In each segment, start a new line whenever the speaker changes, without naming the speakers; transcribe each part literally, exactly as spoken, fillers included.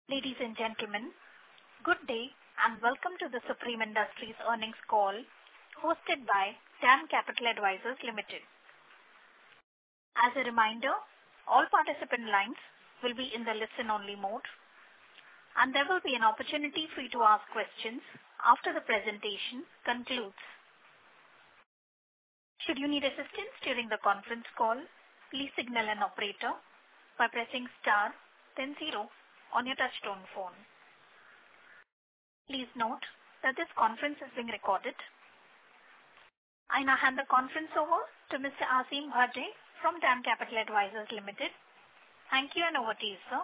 Ladies and gentlemen, good day and welcome to the Supreme Industries earnings call hosted by DAM Capital Advisors Limited. As a reminder, all participant lines will be in the listen-only mode and there will be an opportunity for you to ask questions after the presentation concludes. Should you need assistance during the conference call, please signal an operator by pressing star then zero on your touchtone phone. Please note that this conference is being recorded. I now hand the conference over to Mister Asim Bhate from DAM Capital Advisors Limited. Thank you and over to you, sir.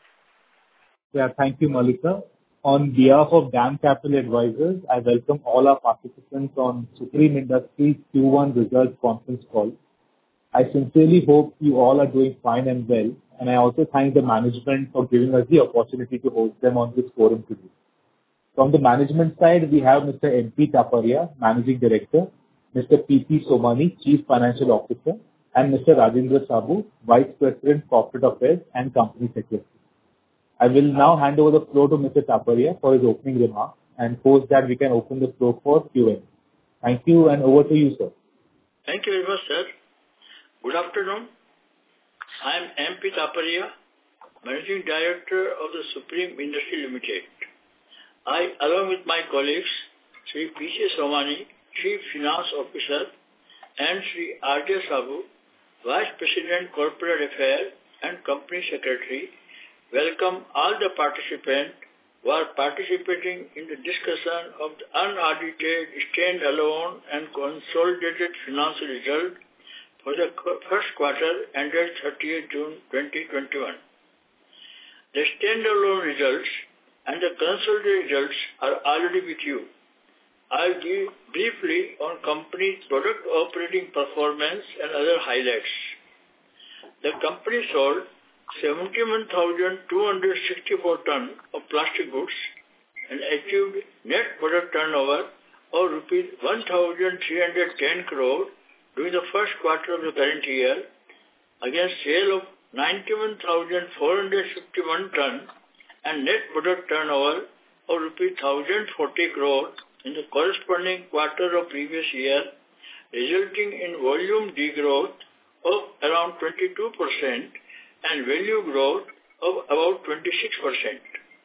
Yeah, thank you, Malika. On behalf of DAM Capital Advisors, I welcome all our participants on Supreme Industries Q one results conference call. I sincerely hope you all are doing fine and well, and I also thank the management for giving us the opportunity to host them on this forum today. From the management side, we have Mister M P Taparia, Managing Director, Mister P P Somani, Chief Financial Officer, and Mister Rajendra Saboo, Vice President, Corporate Affairs and Company Secretary. I will now hand over the floor to Mister Taparia for his opening remarks, and post that we can open the floor for Q and A. Thank you, and over to you, sir.
Thank you very much, sir. Good afternoon. I am M P Taparia, Managing Director of the Supreme Industries Limited. I, along with my colleagues, Shri P C Somani, Chief Finance Officer, and Shri R J Saboo, Vice President, Corporate Affairs and Company Secretary, welcome all the participants who are participating in the discussion of the unaudited, stand-alone and consolidated financial result for the first quarter ended thirtieth June twenty twenty-one. The stand-alone results and the consolidated results are already with you. I'll give briefly on company's product operating performance and other highlights. The company sold seventy-one thousand two hundred sixty-four tons of plastic goods and achieved net product turnover of rupees one thousand three hundred ten crore during the first quarter of the current year, against sale of ninety-one thousand four hundred fifty-one tons and net product turnover of rupees one thousand forty crore in the corresponding quarter of previous year, resulting in volume degrowth of around twenty-two percent and value growth of about twenty-six percent.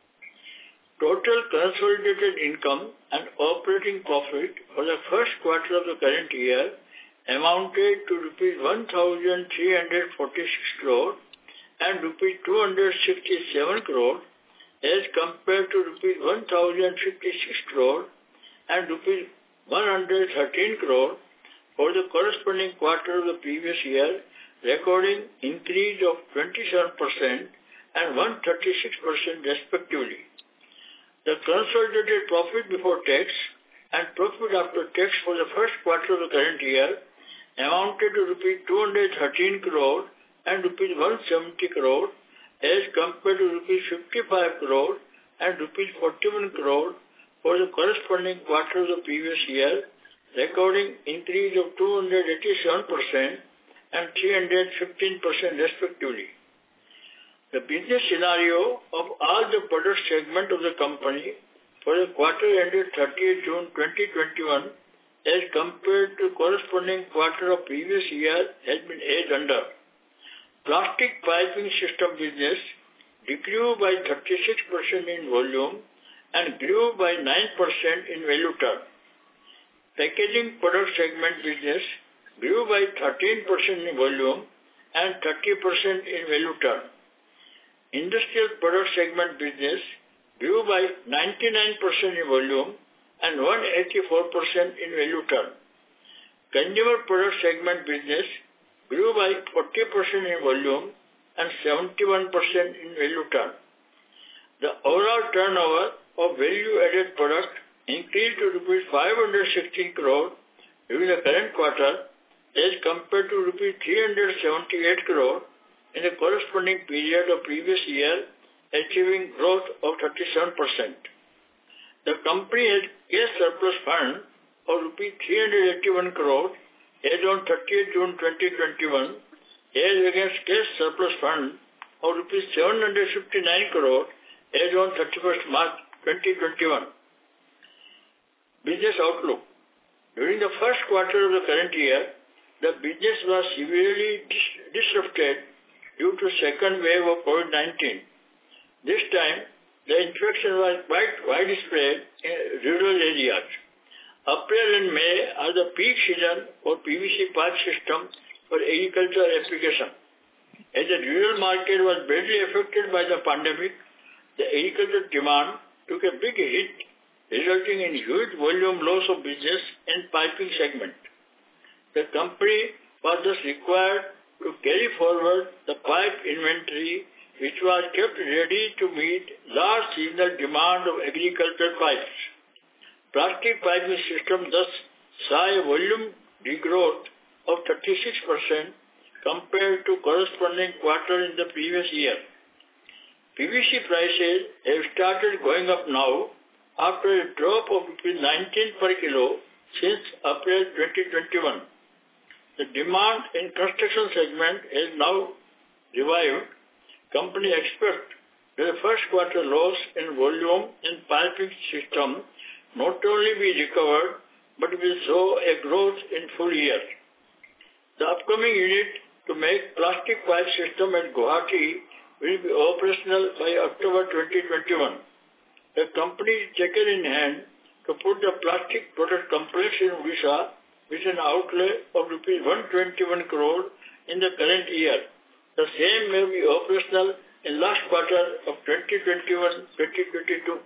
Total consolidated income and operating profit for the first quarter of the current year amounted to rupees one thousand three hundred forty-six crore and rupees two hundred sixty-seven crore as compared to rupees one thousand fifty-six crore and rupees one hundred thirteen crore for the corresponding quarter of the previous year, recording increase of twenty-seven percent and one hundred thirty-six percent respectively. The consolidated profit before tax and profit after tax for the first quarter of the current year amounted to rupees two hundred thirteen crore and rupees one hundred seventy crore as compared to rupees fifty-five crore and rupees forty-one crore for the corresponding quarter of the previous year, recording increase of two hundred eighty-seven percent and three hundred fifteen percent respectively. The business scenario of all the product segment of the company for the quarter ended thirtieth June twenty twenty-one as compared to corresponding quarter of previous year has been as under. Plastic piping system business decreased by thirty-six percent in volume and grew by nine percent in value term. Packaging product segment business grew by thirteen percent in volume and thirty percent in value term. Industrial product segment business grew by ninety-nine percent in volume and one hundred eighty-four percent in value term. Consumer product segment business grew by forty percent in volume and seventy-one percent in value term. The overall turnover of value-added product increased to rupees five hundred sixteen crore during the current quarter as compared to rupees three hundred seventy-eight crore in the corresponding period of previous year, achieving growth of thirty-seven percent. The company has cash surplus fund of rupees three hundred eighty-one crore as on thirtieth June twenty twenty-one, as against cash surplus fund of rupees seven hundred fifty-nine crore as on thirty-first March twenty twenty-one. Business outlook. During the first quarter of the current year, the business was severely dis- disrupted due to second wave of COVID nineteen. This time, the infection was quite widespread in rural areas. April and May are the peak season for P V C pipe system for agricultural application. As the rural market was badly affected by the pandemic, the agricultural demand took a big hit, resulting in huge volume loss of business in piping segment. The company was thus required to carry forward the pipe inventory, which was kept ready to meet large seasonal demand of agricultural pipes. Plastic piping system thus saw a volume degrowth of thirty-six percent compared to corresponding quarter in the previous year. P V C prices have started going up now after a drop of nineteen per kilo since April twenty twenty-one. The demand in construction segment is now revived. Company expects that the first quarter loss in volume in piping system not only be recovered but will show a growth in full year. The upcoming unit to make plastic pipe system at Guwahati will be operational by October twenty twenty-one. The company is taken in hand to put the plastic product complex in Odisha with an outlay of rupees one hundred twenty-one crore in the current year. The same may be operational in last quarter of twenty twenty-one twenty twenty-two.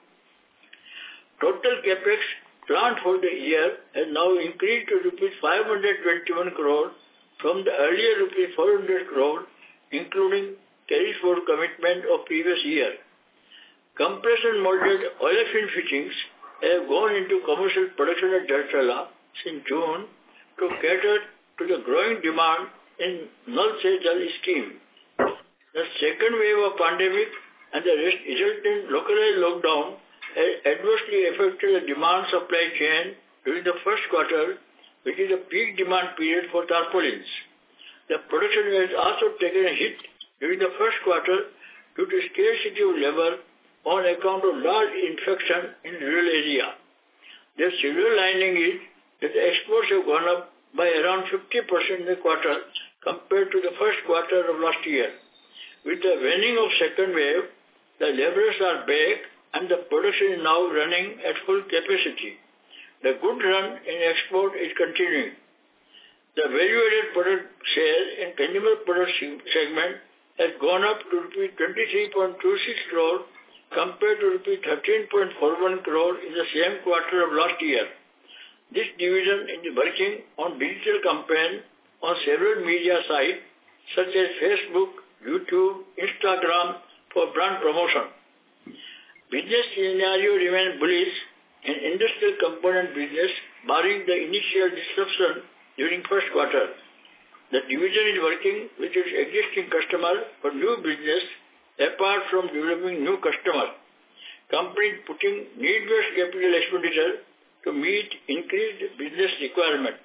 Total capex planned for the year has now increased to rupees five hundred twenty-one crore from the earlier rupees four hundred crore, including carry forward commitment of previous year. Compression molded olefin fittings have gone into commercial production at Jartala since June to cater to the growing demand in Nal Se Jal scheme. The second wave of pandemic and the resultant localized lockdown has adversely affected the demand supply chain during the first quarter, which is a peak demand period for tarpaulins. The production has also taken a hit during the first quarter due to scarcity of labor on account of large infection in rural area. The silver lining is that the exports have gone up by around fifty percent in the quarter compared to the first quarter of last year. With the waning of second wave, the laborers are back and the production is now running at full capacity. The good run in export is continuing. The value-added product share in consumer product segment has gone up to rupees twenty-three point two six crore compared to rupees thirteen point four one crore in the same quarter of last year. This division is working on digital campaign on several media sites such as Facebook, YouTube, Instagram for brand promotion. Business scenario remains bullish in industrial component business, barring the initial disruption during first quarter. The division is working with its existing customers for new business apart from developing new customers. Company is putting need-based capital expenditure to meet increased business requirement.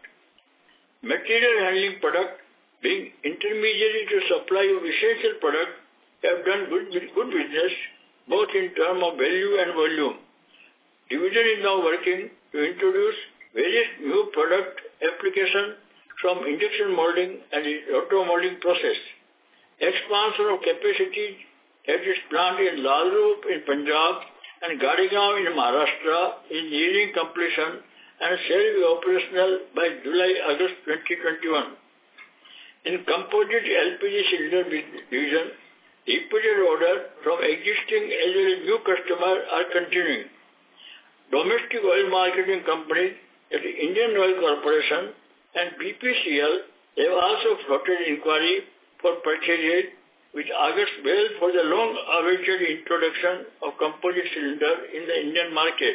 Material handling product, being intermediary to supply of essential product, have done good, good business both in terms of value and volume. Division is now working to introduce various new product applications from injection molding and auto molding process. Expansion of capacity at its plant in Lalru in Punjab and Gadigaon in Maharashtra is nearing completion and shall be operational by July-August twenty twenty-one. In composite L P G cylinder division, repeated order from existing as well as new customers are continuing. Domestic oil marketing companies at the Indian Oil Corporation and B P C L have also floated inquiry for purchases, which augurs well for the long-awaited introduction of composite cylinder in the Indian market.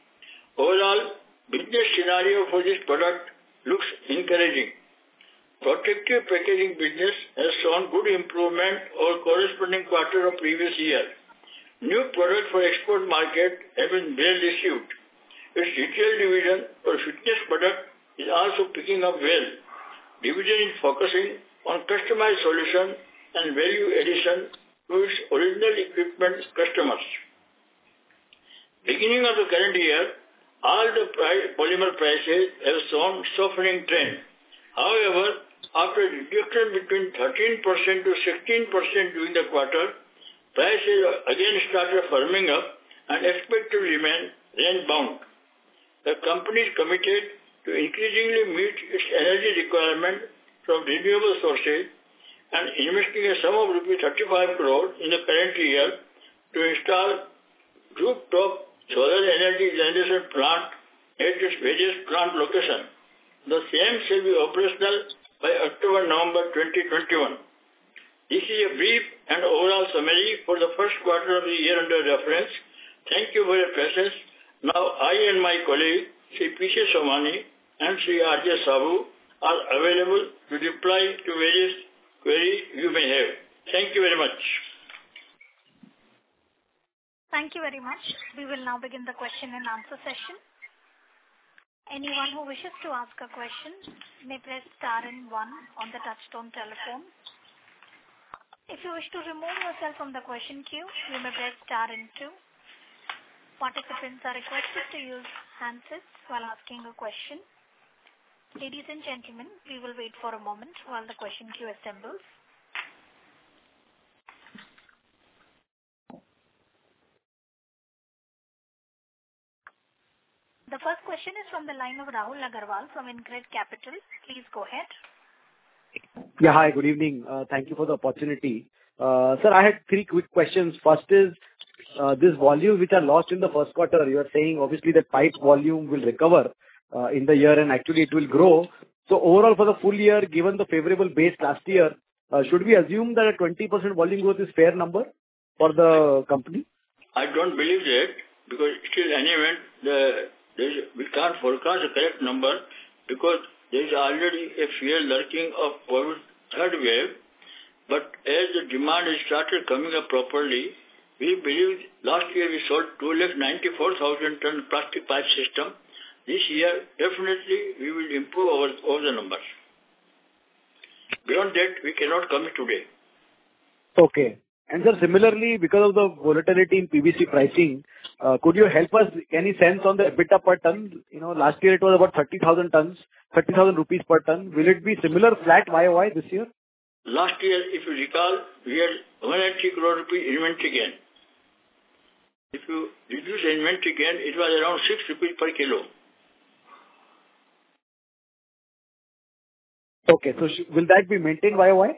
Overall, business scenario for this product looks encouraging. Protective packaging business has shown good improvement over corresponding quarter of previous year. New product for export market have been well received. Its retail division for fitness product is also picking up well. Division is focusing on customized solution and value addition to its original equipment customers. Beginning of the current year, all the price, polymer prices have shown softening trend. However, after a reduction between thirteen percent to sixteen percent during the quarter, prices again started firming up and expect to remain range-bound. The company is committed to increasingly meet its energy requirement from renewable sources and investing a sum of rupees thirty-five crore in the current year to install rooftop solar energy generation plant at its various plant locations. The same shall be operational by October-November twenty twenty-one. This is a brief and overall summary for the first quarter of the year under reference. Thank you for your presence. Now I and my colleague, Sri P C Somani and Sri R J Sabu, are available to reply to various queries you may have. Thank you very much.
Thank you very much. We will now begin the question and answer session. Anyone who wishes to ask a question may press star and one on the touchtone telephone. If you wish to remove yourself from the question queue, you may press star and two. Participants are requested to use handsets while asking a question. Ladies and gentlemen, we will wait for a moment while the question queue assembles. The first question is from the line of Rahul Agarwal from InCred Capital. Please go ahead.
Yeah, hi, good evening. Uh, thank you for the opportunity. Uh, sir, I had three quick questions. First is, uh, this volume which are lost in the first quarter, you are saying obviously that pipe volume will recover uh, in the year and actually it will grow. So overall for the full year, given the favorable base last year, uh, should we assume that a twenty percent volume growth is fair number for the company?
I don't believe that because still anyway, the, there is, we can't forecast the correct number because there is already a fear lurking of COVID third wave. But as the demand has started coming up properly, we believe last year we sold two lakh ninety-four thousand ton plastic pipe system. This year, definitely we will improve our, over the numbers. Beyond that, we cannot commit today.
Okay. And sir, similarly, because of the volatility in P V C pricing, uh, could you help us any sense on the EBITDA per ton? You know, last year it was about thirty thousand tons, thirty thousand rupees per ton. Will it be similar flat Y O Y this year?
Last year, if you recall, we had one hundred eighty crore rupee inventory gain. If you reduce the inventory gain, it was around six rupees per kilo.
Okay, so sh- will that be maintained Y O Y?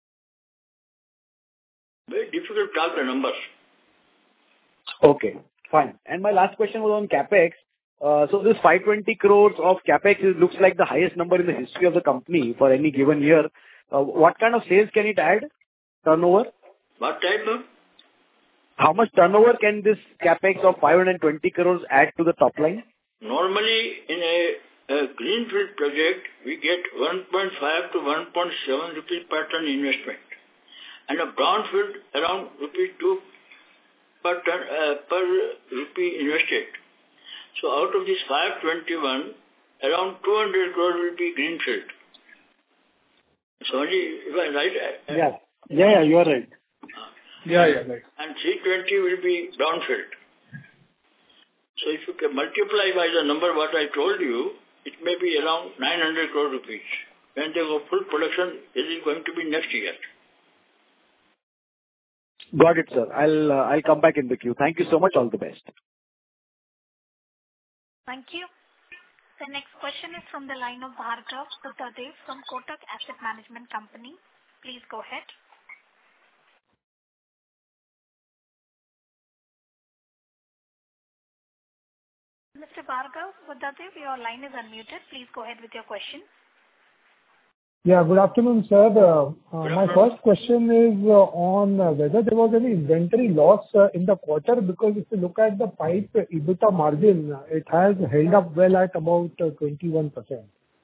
Very difficult to talk the numbers.
Okay, fine. And my last question was on CapEx. Uh, so this five hundred twenty crores of CapEx is, looks like the highest number in the history of the company for any given year. Uh, what kind of sales can it add? Turnover?
What type of?
How much turnover can this CapEx of five hundred twenty crores add to the top line?
Normally, in a, a greenfield project, we get one point five to one point seven rupees per ton investment. And a brownfield around rupees two per ton, uh, per rupee invested. So out of this five twenty-one, around two hundred crore will be greenfield. Sorry, if I'm right? Uh,
yeah. yeah, yeah, you are right.
Uh,
Yeah, yeah, right.
And three twenty will be brownfield. So if you can multiply by the number what I told you, it may be around nine hundred crore rupees. When they go full production, it is going to be next year.
Got it, sir. I'll uh, I'll come back in the queue. Thank you so much. All the best.
Thank you. The next question is from the line of Bhargav Buddhadev from Kotak Asset Management Company. Please go ahead. Mister Bhargav Buddhadev, your line is unmuted. Please go ahead with your question.
Yeah, good afternoon, sir. Uh, uh, my first question is uh, on uh, whether there was any inventory loss uh, in the quarter, because if you look at the pipe EBITDA margin, uh, it has held up well at about uh, twenty-one percent.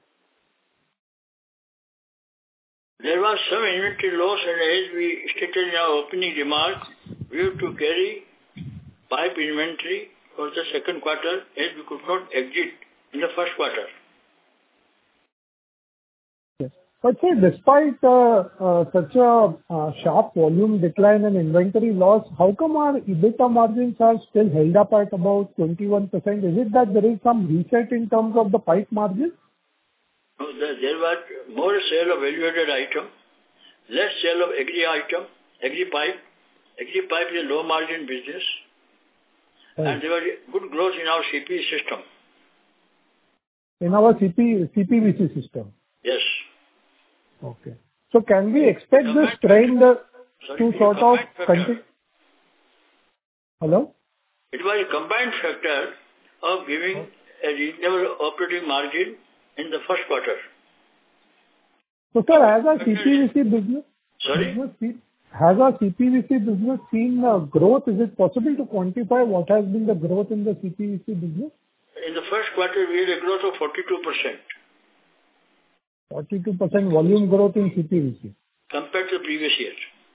There was some inventory loss, and as we stated in our opening remarks, we have to carry pipe inventory for the second quarter as we could not exit in the first quarter.
Yes. But sir, despite uh, uh, such a uh, sharp volume decline and inventory loss, how come our EBITDA margins are still held up at about twenty-one percent? Is it that there is some reset in terms of the pipe margin?
No, there, there was more sale of value-added item, less sale of agri item, agri pipe. Agri pipe is a low margin business. Right. And there was good growth in our C P V system.
In our C P, C P V C system?
Yes.
Okay. So can we expect this trend uh, to sort of continue? Hello?
It was a combined factor of giving a reasonable operating margin in the first quarter.
So sir, as our C P V C business,
Sorry?
business has our C P V C business seen uh, growth? Is it possible to quantify what has been the growth in the C P V C business?
In the first quarter, we had a growth of forty-two percent.
forty-two percent volume growth in C P V C.
Compared to the previous year.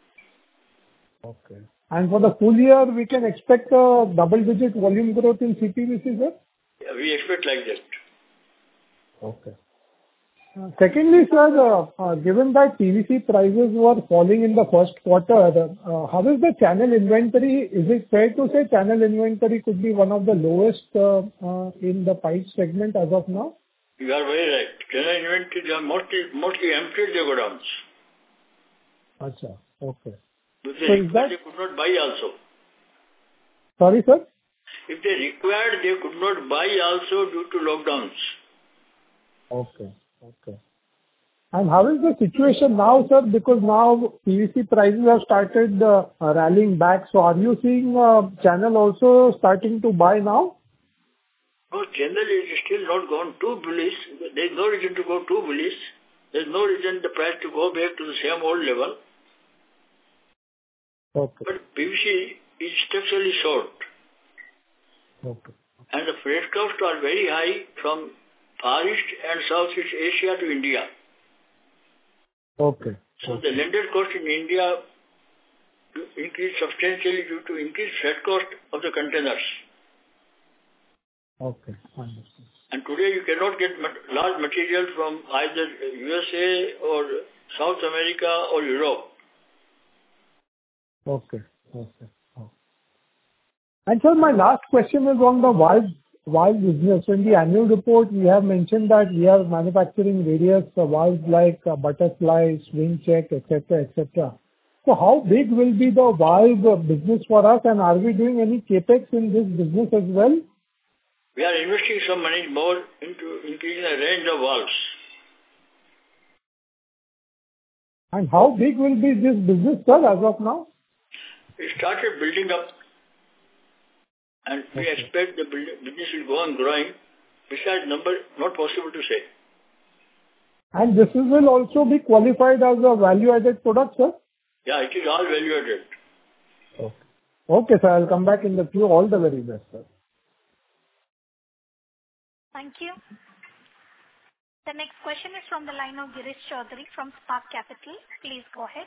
Okay. And for the full year, we can expect a double-digit volume growth in C P V C, sir?
Yeah, we expect like that.
Okay. Uh, secondly, sir, uh, uh, given that P V C prices were falling in the first quarter, uh, how is the channel inventory? Is it fair to say channel inventory could be one of the lowest uh, uh, in the pipe segment as of now?
You are very right. Channel inventory, they are mostly, mostly emptied their godowns.
Acha, okay.
If they
so
required,
that...
they could not buy also.
Sorry, sir?
If they required, they could not buy also due to lockdowns.
Okay, okay. And how is the situation now, sir? Because now P V C prices have started uh, rallying back. So are you seeing uh, channel also starting to buy now?
No, channel is still not gone too bullish. There is no reason to go too bullish. There is no reason the price to go back to the same old level.
Okay.
But P V C is structurally short.
Okay.
And the freight costs are very high from Far East and Southeast Asia to India.
Okay.
So
okay.
the landed cost in India increased substantially due to increased freight cost of the containers.
Okay. Understood.
And today you cannot get large material from either U S A or South America or Europe.
Okay. Okay. Oh. And sir, my last question is on the valve, valve business. In the annual report, we have mentioned that we are manufacturing various uh, valves like uh, butterfly, swing check, et cetera, et cetera. So how big will be the valve uh, business for us, and are we doing any capex in this business as well?
We are investing some money more into increasing the range of valves.
And how big will be this business, sir, as of now?
It started building up, and we okay. expect the business will go on growing. Besides number, not possible to say.
And this will also be qualified as a value-added product, sir?
Yeah, it is all value-added.
Okay. Okay, sir. I'll come back in the queue. All the very best, sir.
Thank you. The next question is from the line of Girish Chaudhary from Spark Capital. Please go ahead.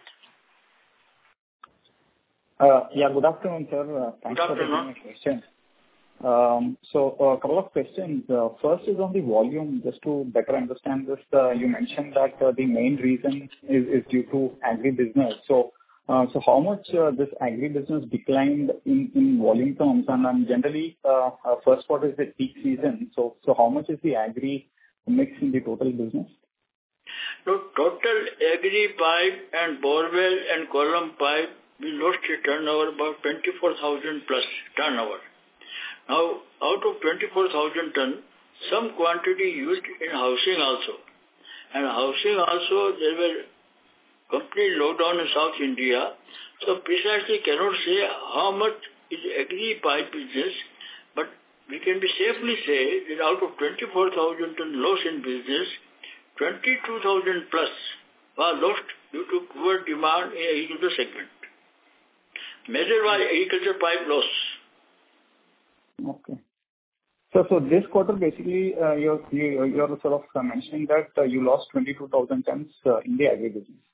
Uh, yeah, good afternoon, sir. Uh, thanks
good
for taking
afternoon.
my question. Um, so, a uh, couple of questions. Uh, first is on the volume. Just to better understand this, uh, you mentioned that uh, the main reason is, is due to agri-business. So, uh, so how much uh, this agri-business declined in, in volume terms? And um, generally, uh, uh, first quarter is the peak season. So, so how much is the agri mix in the total business?
No, total agri pipe and borewell and column pipe, we lost a turnover about twenty-four thousand plus turnover. Now, out of twenty-four thousand ton, some quantity used in housing also. And housing also, there were complete lockdown in South India. So precisely cannot say how much is agri pipe business, but we can be safely say that out of twenty-four thousand ton loss in business, twenty-two thousand plus was lost due to poor demand in agriculture segment. Major was agriculture pipe loss.
Okay. So, so this quarter basically, uh, you're, you, you're sort of uh, mentioning that uh, you lost twenty-two thousand tons uh, in the agri business.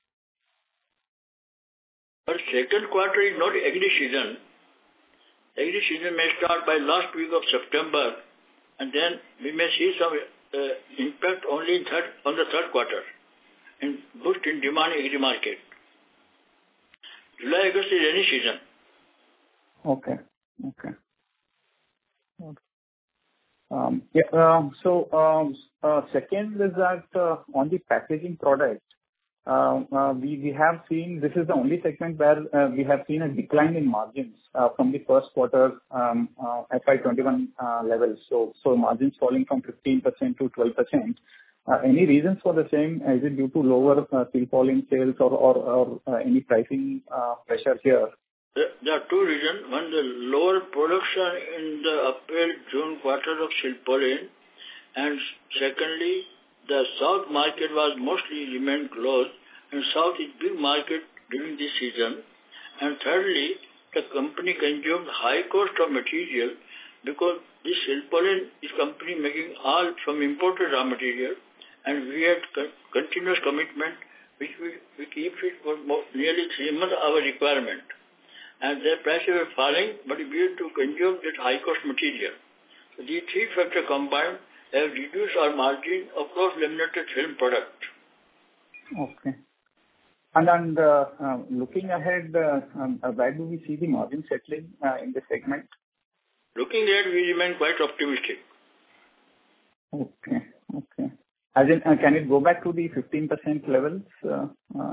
But second quarter is not agri season. Agri season may start by last week of September, and then we may see some uh, impact only in third, on the third quarter. and boost in demand in agri market. July, August is rainy season.
Okay. Okay. Okay. Um, yeah, um, so, um, uh, second is that, uh, on the packaging product, uh, uh, we, we have seen, this is the only segment where, uh, we have seen a decline in margins, uh, from the first quarter, um, uh, F Y twenty-one, uh, levels. So, so margins falling from fifteen percent to twelve percent. Uh, any reasons for the same? Is it due to lower, uh, steel falling sales or, or, or, uh, any pricing, uh, pressure here?
There are two reasons. One, the lower production in the April-June quarter of Silpaulin, and secondly, the South market was mostly remained closed, and South is big market during this season. And thirdly, the company consumed high cost of material because this Silpaulin is company making all from imported raw material, and we had con- continuous commitment which we, we keep it for more, nearly three months our requirement. And their prices were falling, but we had to consume that high-cost material. So these three factors combined have reduced our margin of cross-laminated film product.
Okay. And, and uh, uh, looking ahead, uh, um, uh, where do we see the margin settling uh, in this segment?
Looking ahead, we remain quite optimistic.
Okay. Okay. As in, uh, can it go back to the fifteen percent levels? Uh, uh,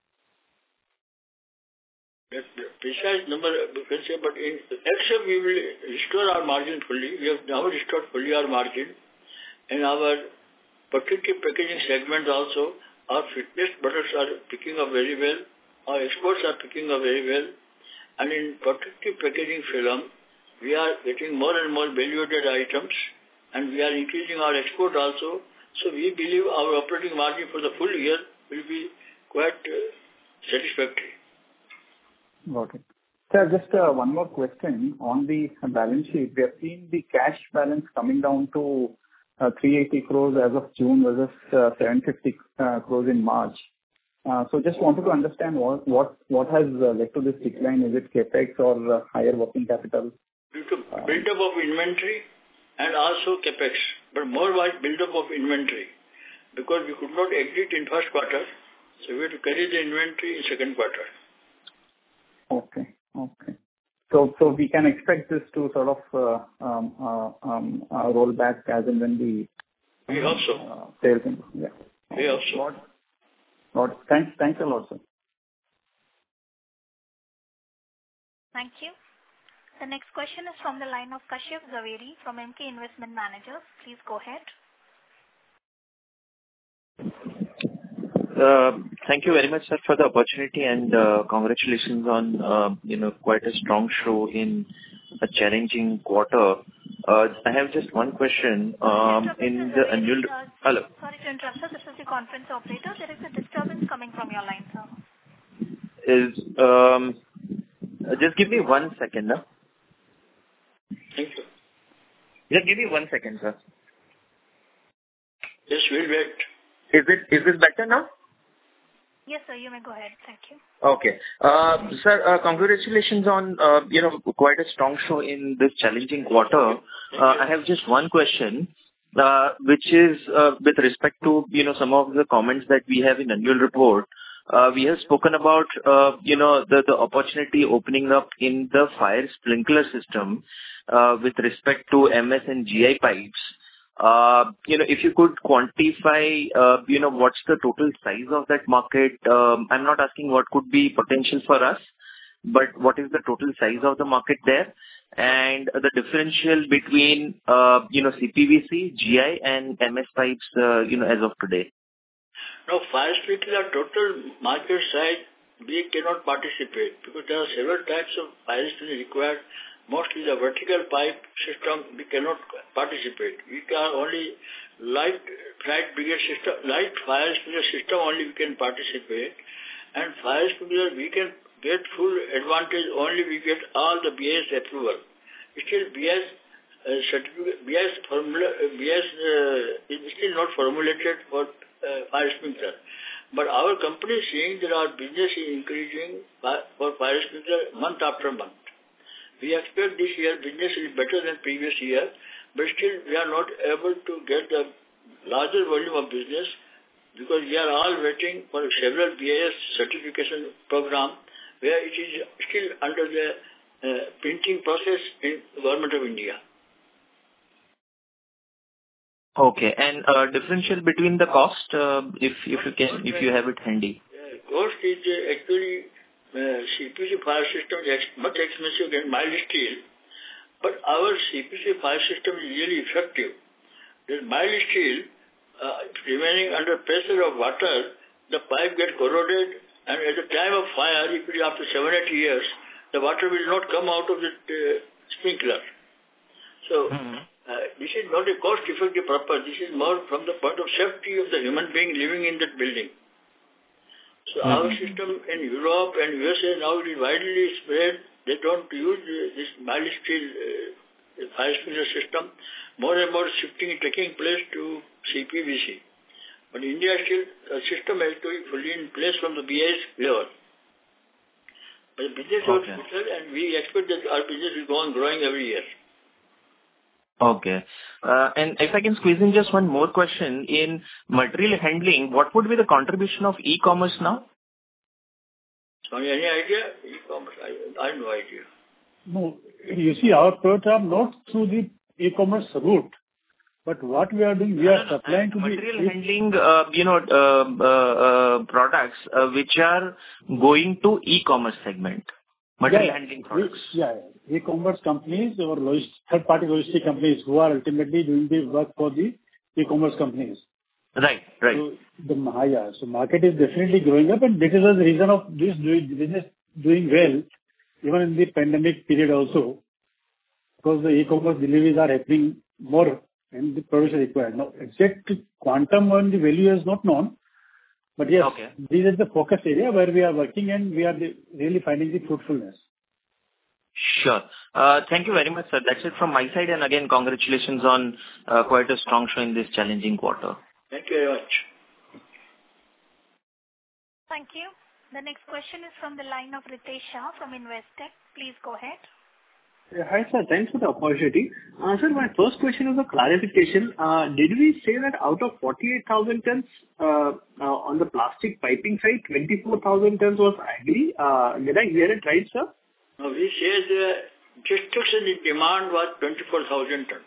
That's the precise number we can say, but in next year we will restore our margin fully. We have now restored fully our margin. In our protective packaging segment also, our fitness products are picking up very well. Our exports are picking up very well. And in protective packaging film, we are getting more and more value-added items, and we are increasing our export also. So we believe our operating margin for the full year will be quite uh, satisfactory.
Got it. Sir, just uh, one more question on the balance sheet. We have seen the cash balance coming down to uh, three hundred eighty crores as of June versus uh, seven hundred fifty uh, crores in March. Uh, so just wanted to understand what what what has uh, led to this decline. Is it capex or uh, higher working capital?
Due to uh, build-up of inventory and also capex, but more was build-up of inventory because we could not exit in first quarter, so we had to carry the inventory in second quarter.
Okay. Okay. So so we can expect this to sort of uh, um, uh, um, uh, roll back as and when the
we hope so.
Uh, sales improve. Yeah.
We hope so.
Lord, Lord, thanks, thanks a lot, sir.
Thank you. The next question is from the line of Kashyap Zaveri from M K Investment Managers. Please go ahead.
Uh, Thank you very much, sir, for the opportunity, and uh, congratulations on uh, you know quite a strong show in a challenging quarter. Uh, I have just one question. Um, in the annual,
uh,
hello.
Sorry to interrupt, sir. This is the conference operator. There is a disturbance coming from your line, sir.
Is um, just give me one second, now.
Thank you.
Just give me one second, sir.
Yes, we'll wait.
Is it is this better now?
Yes, sir. You may go ahead. Thank you.
Okay. Uh, Sir, uh, congratulations on, uh, you know, quite a strong show in this challenging quarter. Uh, I have just one question, uh, which is, uh, with respect to, you know, some of the comments that we have in annual report. Uh, We have spoken about, uh, you know, the the opportunity opening up in the fire sprinkler system, uh, with respect to M S and G I pipes. Uh, You know, if you could quantify, uh, you know, what's the total size of that market? Um, I'm not asking what could be potential for us, but what is the total size of the market there? And the differential between, uh, you know, C P V C, G I, and M S pipes, uh, you know, as of today.
Now, fire sprinkler total market size, we cannot participate because there are several types of fire sprinkler required. Mostly the vertical pipe system, we cannot participate. We can only light fire brigade system, light fire sprinkler system only we can participate. And fire sprinkler, we can get full advantage only we get all the B S approval. Still B S uh, certificate, B S formula, B S uh, is still not formulated for uh, fire sprinkler. But our company is seeing that our business is increasing for fire sprinkler month after month. We expect this year business is better than previous year, but still we are not able to get the larger volume of business because we are all waiting for several B I S certification program where it is still under the uh, printing process in the Government of India.
Okay. And uh, differential between the cost, uh, if if you can, if you have it handy.
Uh, cost is uh, actually uh, C P C fire system is ex- much expensive than mild steel, but our C P C fire system is really effective. The mild steel, uh, remaining under pressure of water, the pipe gets corroded, and at the time of fire, if it is after seven, eight years, the water will not come out of the uh, sprinkler. So, mm-hmm. uh, this is not a cost-effective purpose. This is more from the point of safety of the human being living in that building. So, mm-hmm. our system in Europe and U S A now is widely spread. They don't use uh, this mild steel uh, fire sprinkler system. More and more shifting is taking place to C P V C. But India still, the system has to be fully in place from the B I S level. But the business okay. is good, and we expect that our business will go on growing every year.
Okay. Uh, and if I can squeeze in just one more question, in material handling, what would be the contribution of e-commerce now?
Sorry, any idea? E-commerce, I, I have no idea.
No, you see, our products are not through the e-commerce route. But what we are doing, we are supplying to the...
Material handling, uh, you know, uh, uh, uh, products uh, which are going to e-commerce segment. Material
yeah,
handling products.
Yeah, yeah. E-commerce companies or logist- third-party logistic companies who are ultimately doing the work for the e-commerce companies.
Right, right.
So the yeah, so market is definitely growing up, and this is the reason of this doing, business doing well, even in the pandemic period also, because the e-commerce deliveries are happening more and the production required. Now, exact quantum and the value is not known, but yes,
okay.
this is the focus area where we are working and we are the, really finding the fruitfulness.
Sure. Uh, thank you very much, sir. That's it from my side. And again, congratulations on uh, quite a strong show in this challenging quarter.
Thank you very much.
Thank you. The next question is from the line of Ritesh Shah from Investec. Please go ahead.
Yeah, hi, sir. Thanks for the opportunity. Uh, sir, my first question is a clarification. Uh, did we say that out of forty-eight thousand tons uh, uh, on the plastic piping side, twenty-four thousand tons was agri? Uh, did I hear it right, sir?
No, we said the destruction in demand was twenty-four thousand tons.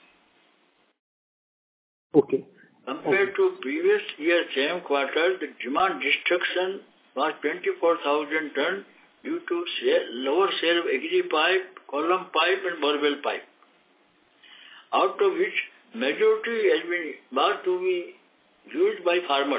Okay.
Compared
okay.
to previous year same quarter, the demand destruction was twenty-four thousand tons due to sale, lower sale of agri pipe, column pipe and borewell pipe, out of which majority has been bought to be used by farmers.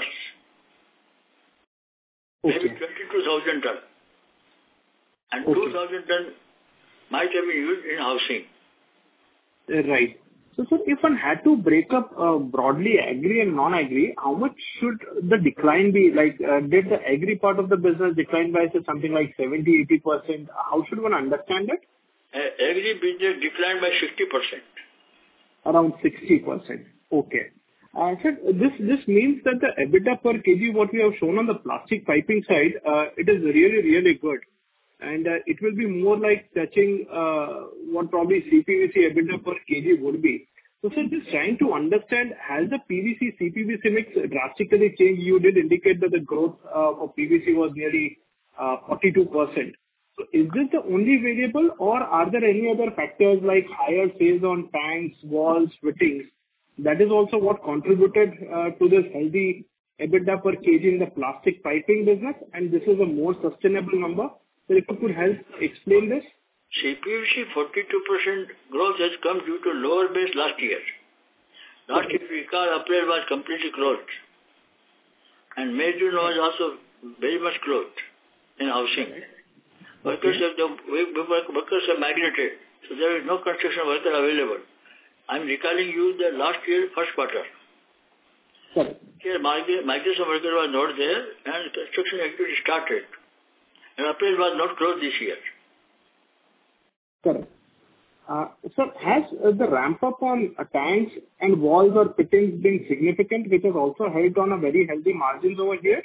Okay. Maybe twenty-two thousand tons. And okay. two thousand tons might have been used in housing.
Right. So, sir, if one had to break up uh, broadly agri and non-agri, how much should the decline be? Like, uh, did the agri part of the business decline by say, something like seventy, eighty percent? How should one understand it?
Uh, agri business declined by sixty percent.
Around sixty percent. Okay. Uh, sir, this, this means that the EBITDA per kg, what we have shown on the plastic piping side, uh, it is really, really good. And uh, it will be more like touching uh, what probably C P V C EBITDA per kg would be. So, sir, just trying to understand, has the P V C C P V C mix drastically changed? You did indicate that the growth uh, for P V C was nearly uh, forty-two percent. So, is this the only variable, or are there any other factors like higher sales on tanks, walls, fittings? That is also what contributed uh, to this healthy EBITDA per kg in the plastic piping business, and this is a more sustainable number. So if you could help explain this.
C P V C forty-two percent growth has come due to lower base last year. Last year, if you recall, April was completely closed. And May, June was also very much closed in housing. Okay. Workers, have the, workers are migrated, so there is no construction worker available. I am recalling you the last year, first quarter.
Sorry.
Here, migration worker was not there, and construction activity started. And April was not closed this year.
Correct. Uh, sir, has uh, the ramp up on uh, tanks and walls or fittings been significant, which has also helped on a very healthy margins over here?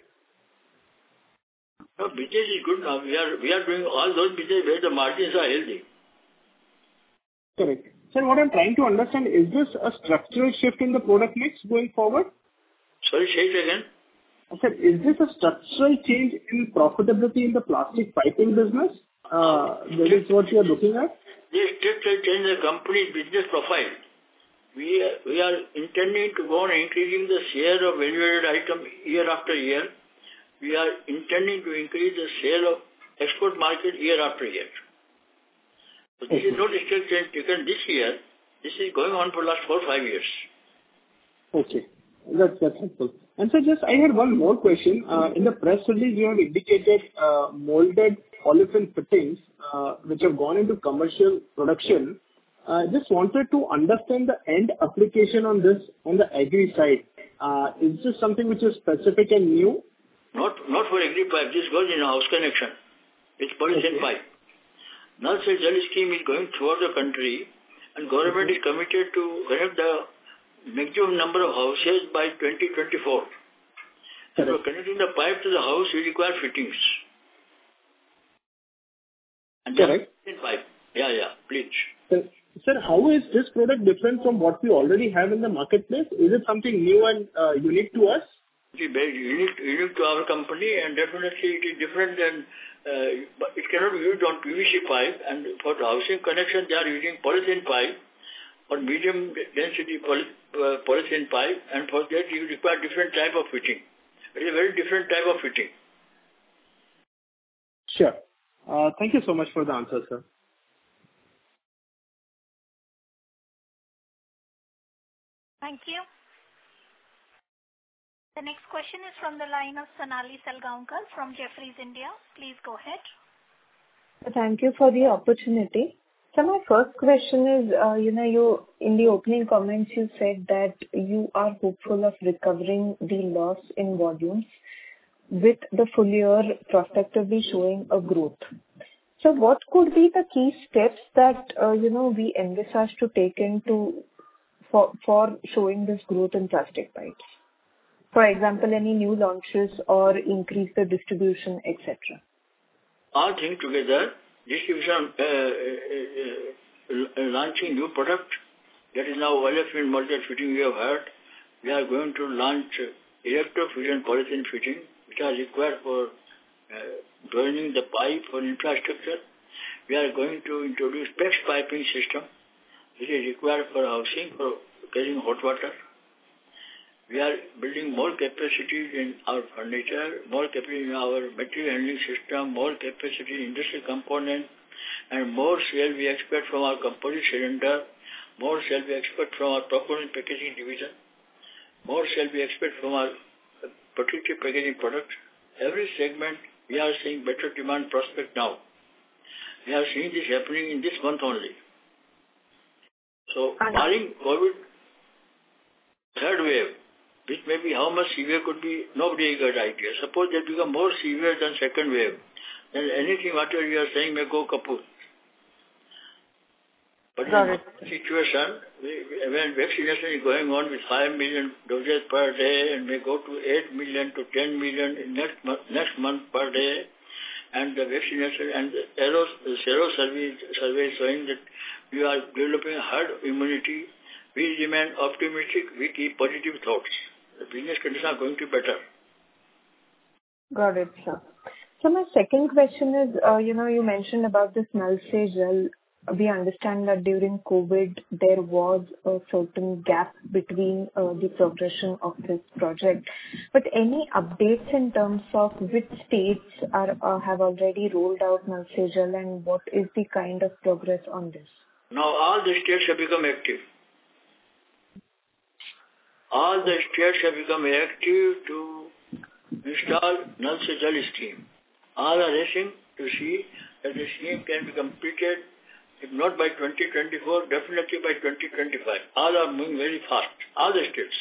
No, business is good now. We are, we are doing all those business where the margins are healthy.
Correct. Sir, what I'm trying to understand, is this a structural shift in the product mix going forward?
Sorry, say it again.
Sir, is this a structural change in profitability in the plastic piping business? Uh, that is what you are looking at?
This structural change in the company's business profile. We are, we are intending to go on increasing the share of value-added item year after year. We are intending to increase the sale of export market year after year. So this is not a structural change taken this year. This is going on for last four or five years.
Okay. That's, that's helpful. And so just, I had one more question. Uh, in the press release, you have indicated uh, molded olefin fittings, uh, which have gone into commercial production. I uh, just wanted to understand the end application on this, on the agri side. Uh, is this something which is specific and new?
Not, not for agri pipe. This goes in a house connection. It's polythene okay. pipe. Nal Se Jal scheme is going throughout the country, and government mm-hmm. is committed to connect the maximum number of houses by twenty twenty-four. So connecting the pipe to the house, you require fittings. And
correct.
Pipe. Yeah, yeah, please.
Sir, sir, how is this product different from what we already have in the marketplace? Is it something new and uh, unique to us?
It is very unique, unique to our company, and definitely it is different than, uh, but it cannot be used on P V C pipe, and for the housing connection they are using polythene pipe or medium density poly, uh, polythene pipe, and for that you require different type of fitting. It is a very different type of fitting.
Sure. Uh, thank you so much for the answer, sir.
Thank you. The next question is from the line of Sonali Salgaonkar from Jefferies India. Please go ahead.
Thank you for the opportunity. So my first question is, uh, you know, you in the opening comments you said that you are hopeful of recovering the loss in volumes with the full year prospectively showing a growth. So what could be the key steps that, uh, you know, we envisage to take into for, for showing this growth in plastic pipes? For example, any new launches or increase the distribution, et cetera.
All things together, distribution, uh, uh, uh, launching new product, that is now olefin molded fitting we have heard. We are going to launch electro-fusion polythene fitting, which are required for uh, joining the pipe for infrastructure. We are going to introduce PEX piping system, which is required for housing, for carrying hot water. We are building more capacity in our furniture, more capacity in our material handling system, more capacity in industrial component, and more sale we expect from our composite cylinder, more sale we expect from our procurement packaging division, more sale we expect from our protective packaging products. Every segment we are seeing better demand prospect now. We are seeing this happening in this month only. So, barring COVID third wave, which may be how much severe could be, nobody got idea. Suppose they become more severe than second wave, then anything whatever you are saying may go kaput. But in this situation, when vaccination is going on with five million doses per day and may go to eight million to ten million in next month, next month per day, and the vaccination and the sero, the sero survey, survey showing that we are developing herd immunity, we remain optimistic, we keep positive thoughts. The business conditions are going to be better.
Got it, sir. So my second question is, uh, you know, you mentioned about this Nal Se Jal. We understand that during COVID, there was a certain gap between uh, the progression of this project. But any updates in terms of which states are uh, have already rolled out Nal Se Jal and what is the kind of progress on this?
Now all the states have become active. All the states have become active to install Nal Se Jal scheme. All are racing to see that the scheme can be completed, if not by twenty twenty-four, definitely by twenty twenty-five. All are moving very fast. All the states.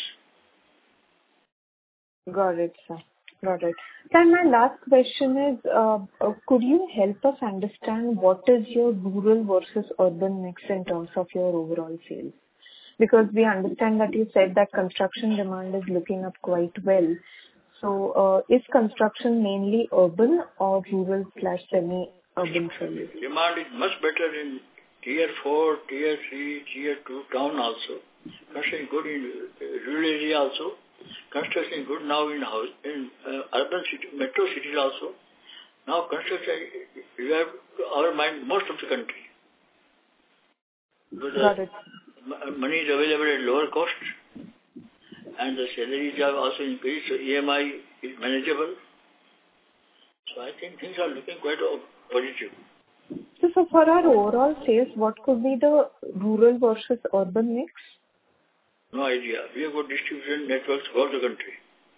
Got it, sir. Got it. Then my last question is, uh, uh, could you help us understand what is your rural versus urban mix in terms of your overall sales? Because we understand that you said that construction demand is looking up quite well. So, uh, is construction mainly urban or rural slash semi-urban for you?
Demand is much better in tier four, tier three, tier two town also. Construction is good in rural area also. Construction is good now in house in uh, urban city, metro cities also. Now construction we have our mind most of the country.
Got it.
M- money is available at lower cost, and the salaries have also increased. So E M I is manageable. So I think things are looking quite positive.
So, so for our overall sales, what could be the rural versus urban mix?
No idea. We have got distribution networks throughout the country.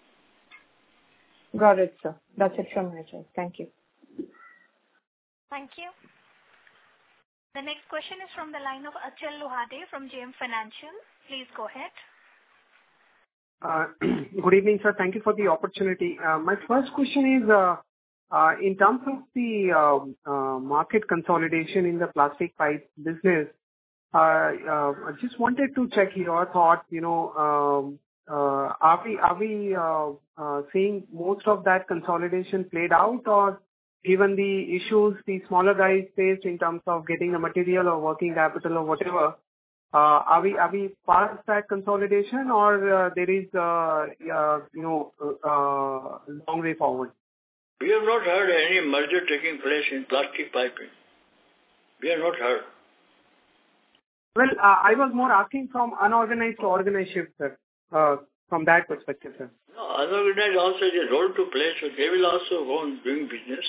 Got it, sir. That's it from my side. Thank you.
Thank you. The next question is from the line of Achal Lohade from J M Financial. Please go ahead.
Uh, good evening, sir. Thank you for the opportunity. Uh, my first question is, uh, uh, in terms of the uh, uh, market consolidation in the plastic pipe business, uh, uh, I just wanted to check your thoughts. You know, um, uh, are we are we uh, uh, seeing most of that consolidation played out, or given the issues the smaller guys faced in terms of getting the material or working capital or whatever, uh, are we are we past that consolidation, or uh, there is uh, uh, you know uh, long way forward?
We have not heard any merger taking place in plastic piping. We have not heard.
Well, uh, I was more asking from unorganized to organized shift, sir. Uh, from that perspective, sir.
No, unorganized also has a role to play, so they will also go on doing business.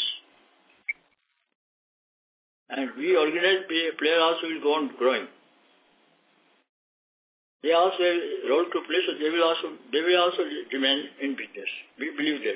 And we organized player also will go on growing. They also have a role to play, so they will also they will also remain in business. We believe that.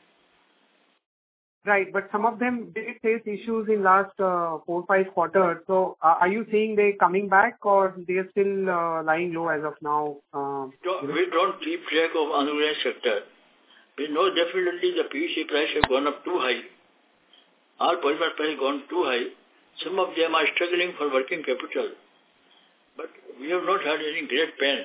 Right, but some of them did face issues in last uh, four five quarters. So, uh, are you saying they coming back, or they are still uh, lying low as of now? Uh,
don't, we don't keep track of unorganized sector. We know definitely the P V C price has gone up too high. All polymer price has gone too high. Some of them are struggling for working capital. But we have not had any great pain.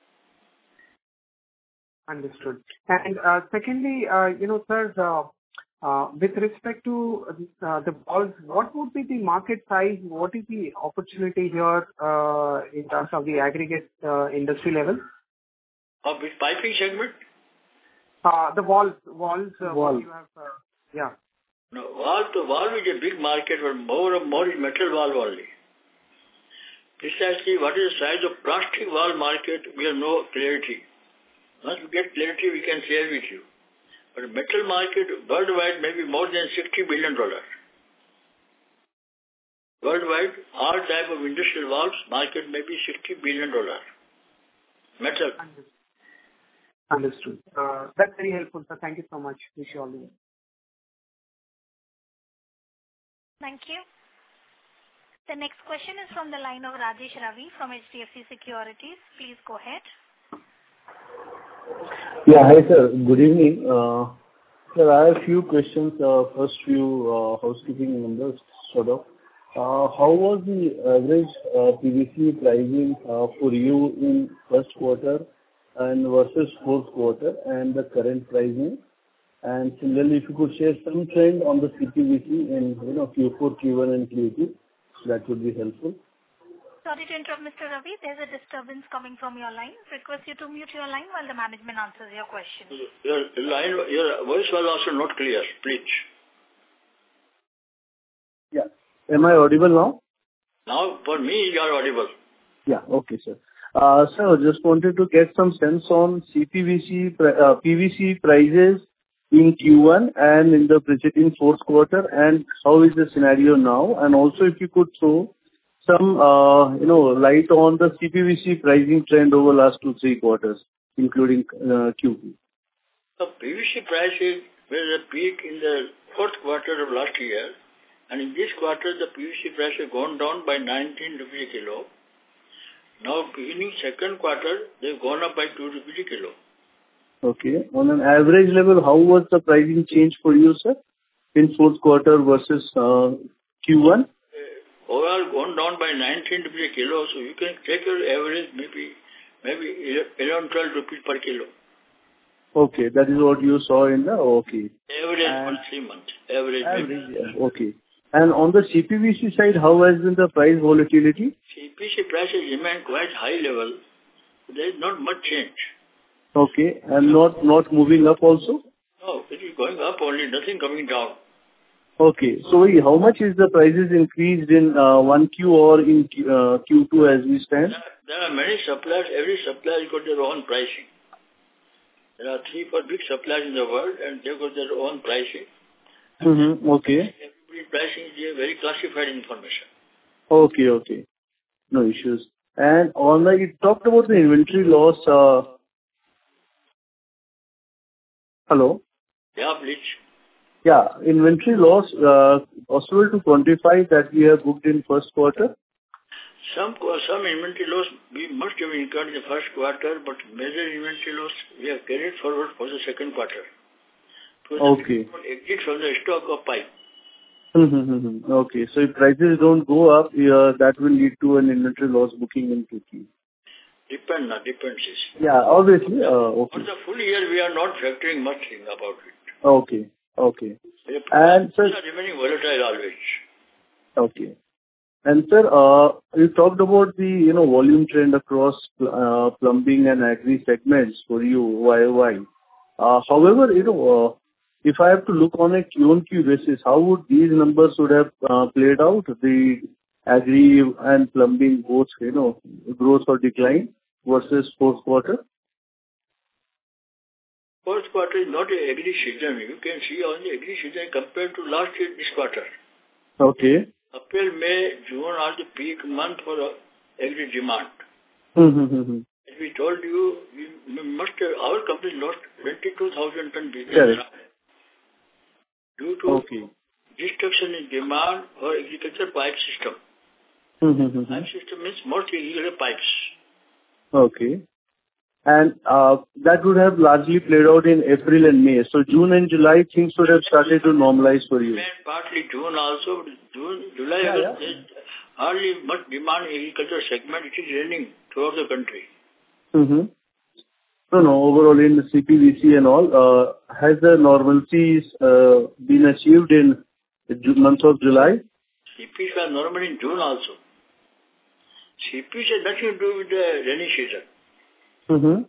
Understood. And uh, secondly, uh, you know, sir, uh, uh, with respect to uh, the balls, what would be the market size? What is the opportunity here uh, in terms of the aggregate uh, industry level?
Of which piping segment?
Uh, the walls, walls. Uh,
Wall.
You have, uh, yeah.
No, wall to wall is a big market, but more and more is metal wall only. Precisely what is the size of plastic wall market, we have no clarity. Once we get clarity, we can share with you. But metal market worldwide may be more than sixty billion dollars. Worldwide, all type of industrial walls market may be sixty billion dollars. Metal.
Understood. Understood. Uh, that's very helpful, sir. Thank you so much. Wish you all the best.
Thank you. The next question is from the line of Rajesh Ravi from H D F C Securities. Please go ahead.
Yeah, hi sir. Good evening. Uh, sir, I have a few questions. Uh, first few uh, housekeeping numbers, sort of. Uh, how was the average uh, P V C pricing uh, for you in first quarter and versus fourth quarter and the current pricing? And similarly, if you could share some trend on the C P V C in you know Q four, Q one, and Q two, that would be helpful.
Sorry to interrupt, Mister Ravi. There's a disturbance coming from your line. Request you to mute your line while the management answers your question.
Your line, your voice was also not clear. Please.
Yeah. Am I audible now?
Now, for me, you are audible.
Yeah. Okay, sir. Uh, sir, just wanted to get some sense on C P V C, uh, P V C prices in Q one and in the preceding fourth quarter, and how is the scenario now? And also, if you could throw some, uh, you know, light on the C P V C pricing trend over last two, three quarters, including uh, Q two.
The P V C prices were a peak in the fourth quarter of last year, and in this quarter, the P V C price has gone down by nineteen rupees a kilo. Now, beginning second quarter, they've gone up by two rupees a kilo.
Okay. On an average level, how was the pricing change for you, sir, in fourth quarter versus uh, Q one?
Uh, overall, gone down by nineteen rupees a kilo, so you can take your average maybe maybe eleven, twelve rupees per kilo.
Okay, that is what you saw in the, okay.
Average
and
for three months. Average.
Average, yeah. Okay. And on the C P V C side, how has been the price volatility?
C P V C prices remain quite high level. There is not much change.
Okay. And not not moving up also?
No, it is going up only, nothing coming down.
Okay. So how much is the prices increased in uh, one Q or in Q, uh, Q two as we stand?
There, there are many suppliers. Every supplier has got their own pricing. There are three, four big suppliers in the world, and they've got their own pricing.
Mm-hmm. Okay.
Every pricing is a very classified information.
Okay, okay. No issues. And on the, you talked about the inventory loss. Uh, hello?
Yeah, please.
Yeah, inventory loss, uh, possible to quantify that we have booked in first quarter?
Some some inventory loss we must have incurred in the first quarter, but major inventory loss we have carried forward for the second quarter.
Okay.
Exit from the stock of pipe.
Mm-hmm. Okay. So if prices don't go up, uh, that will lead to an inventory loss booking in Q Q.
Depend, not depends.
Yeah, obviously. Uh, okay.
For the full year, we are not factoring much thing about it.
Okay. Okay.
The
And sir,
are remaining volatile always.
Okay. And sir, uh, you talked about the, you know, volume trend across uh, plumbing and agri segments for you, Y O Y. Uh, However, you know, uh, if I have to look on a Q on Q basis, how would these numbers would have uh, played out, the agri and plumbing both, you know, growth or decline versus fourth quarter?
Fourth quarter is not a agri season. You can see on the agri season compared to last year this quarter.
Okay.
April, May, June are the peak month for agri demand.
Mm-hmm.
As we told you, we must have, our company lost twenty-two thousand ton business.
Correct.
Due to
Okay.
destruction in demand for agriculture pipe system.
Mm-hmm.
Pipe system means mostly irregular pipes.
Okay. And uh, that would have largely played out in April and May. So June and July, things would have started to normalize for you.
And partly June also. June, July,
Yeah,
August,
yeah.
there's hardly much demand in agriculture segment. It is raining throughout the country.
Mm-hmm. No, no, overall in the C P V C and all, uh, has the normalcies uh, been achieved in the Ju- month of July?
C Ps are normal in June also. C Ps has nothing to do with the rainy season.
Mm-hmm.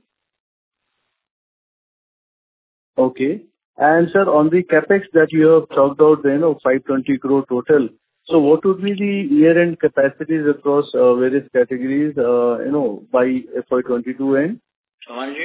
Okay. And sir, on the CapEx that you have talked out, you know, five hundred twenty crore total. So what would be the year-end capacities across uh, various categories, uh, you know, by F Y twenty-two end?
Samanji?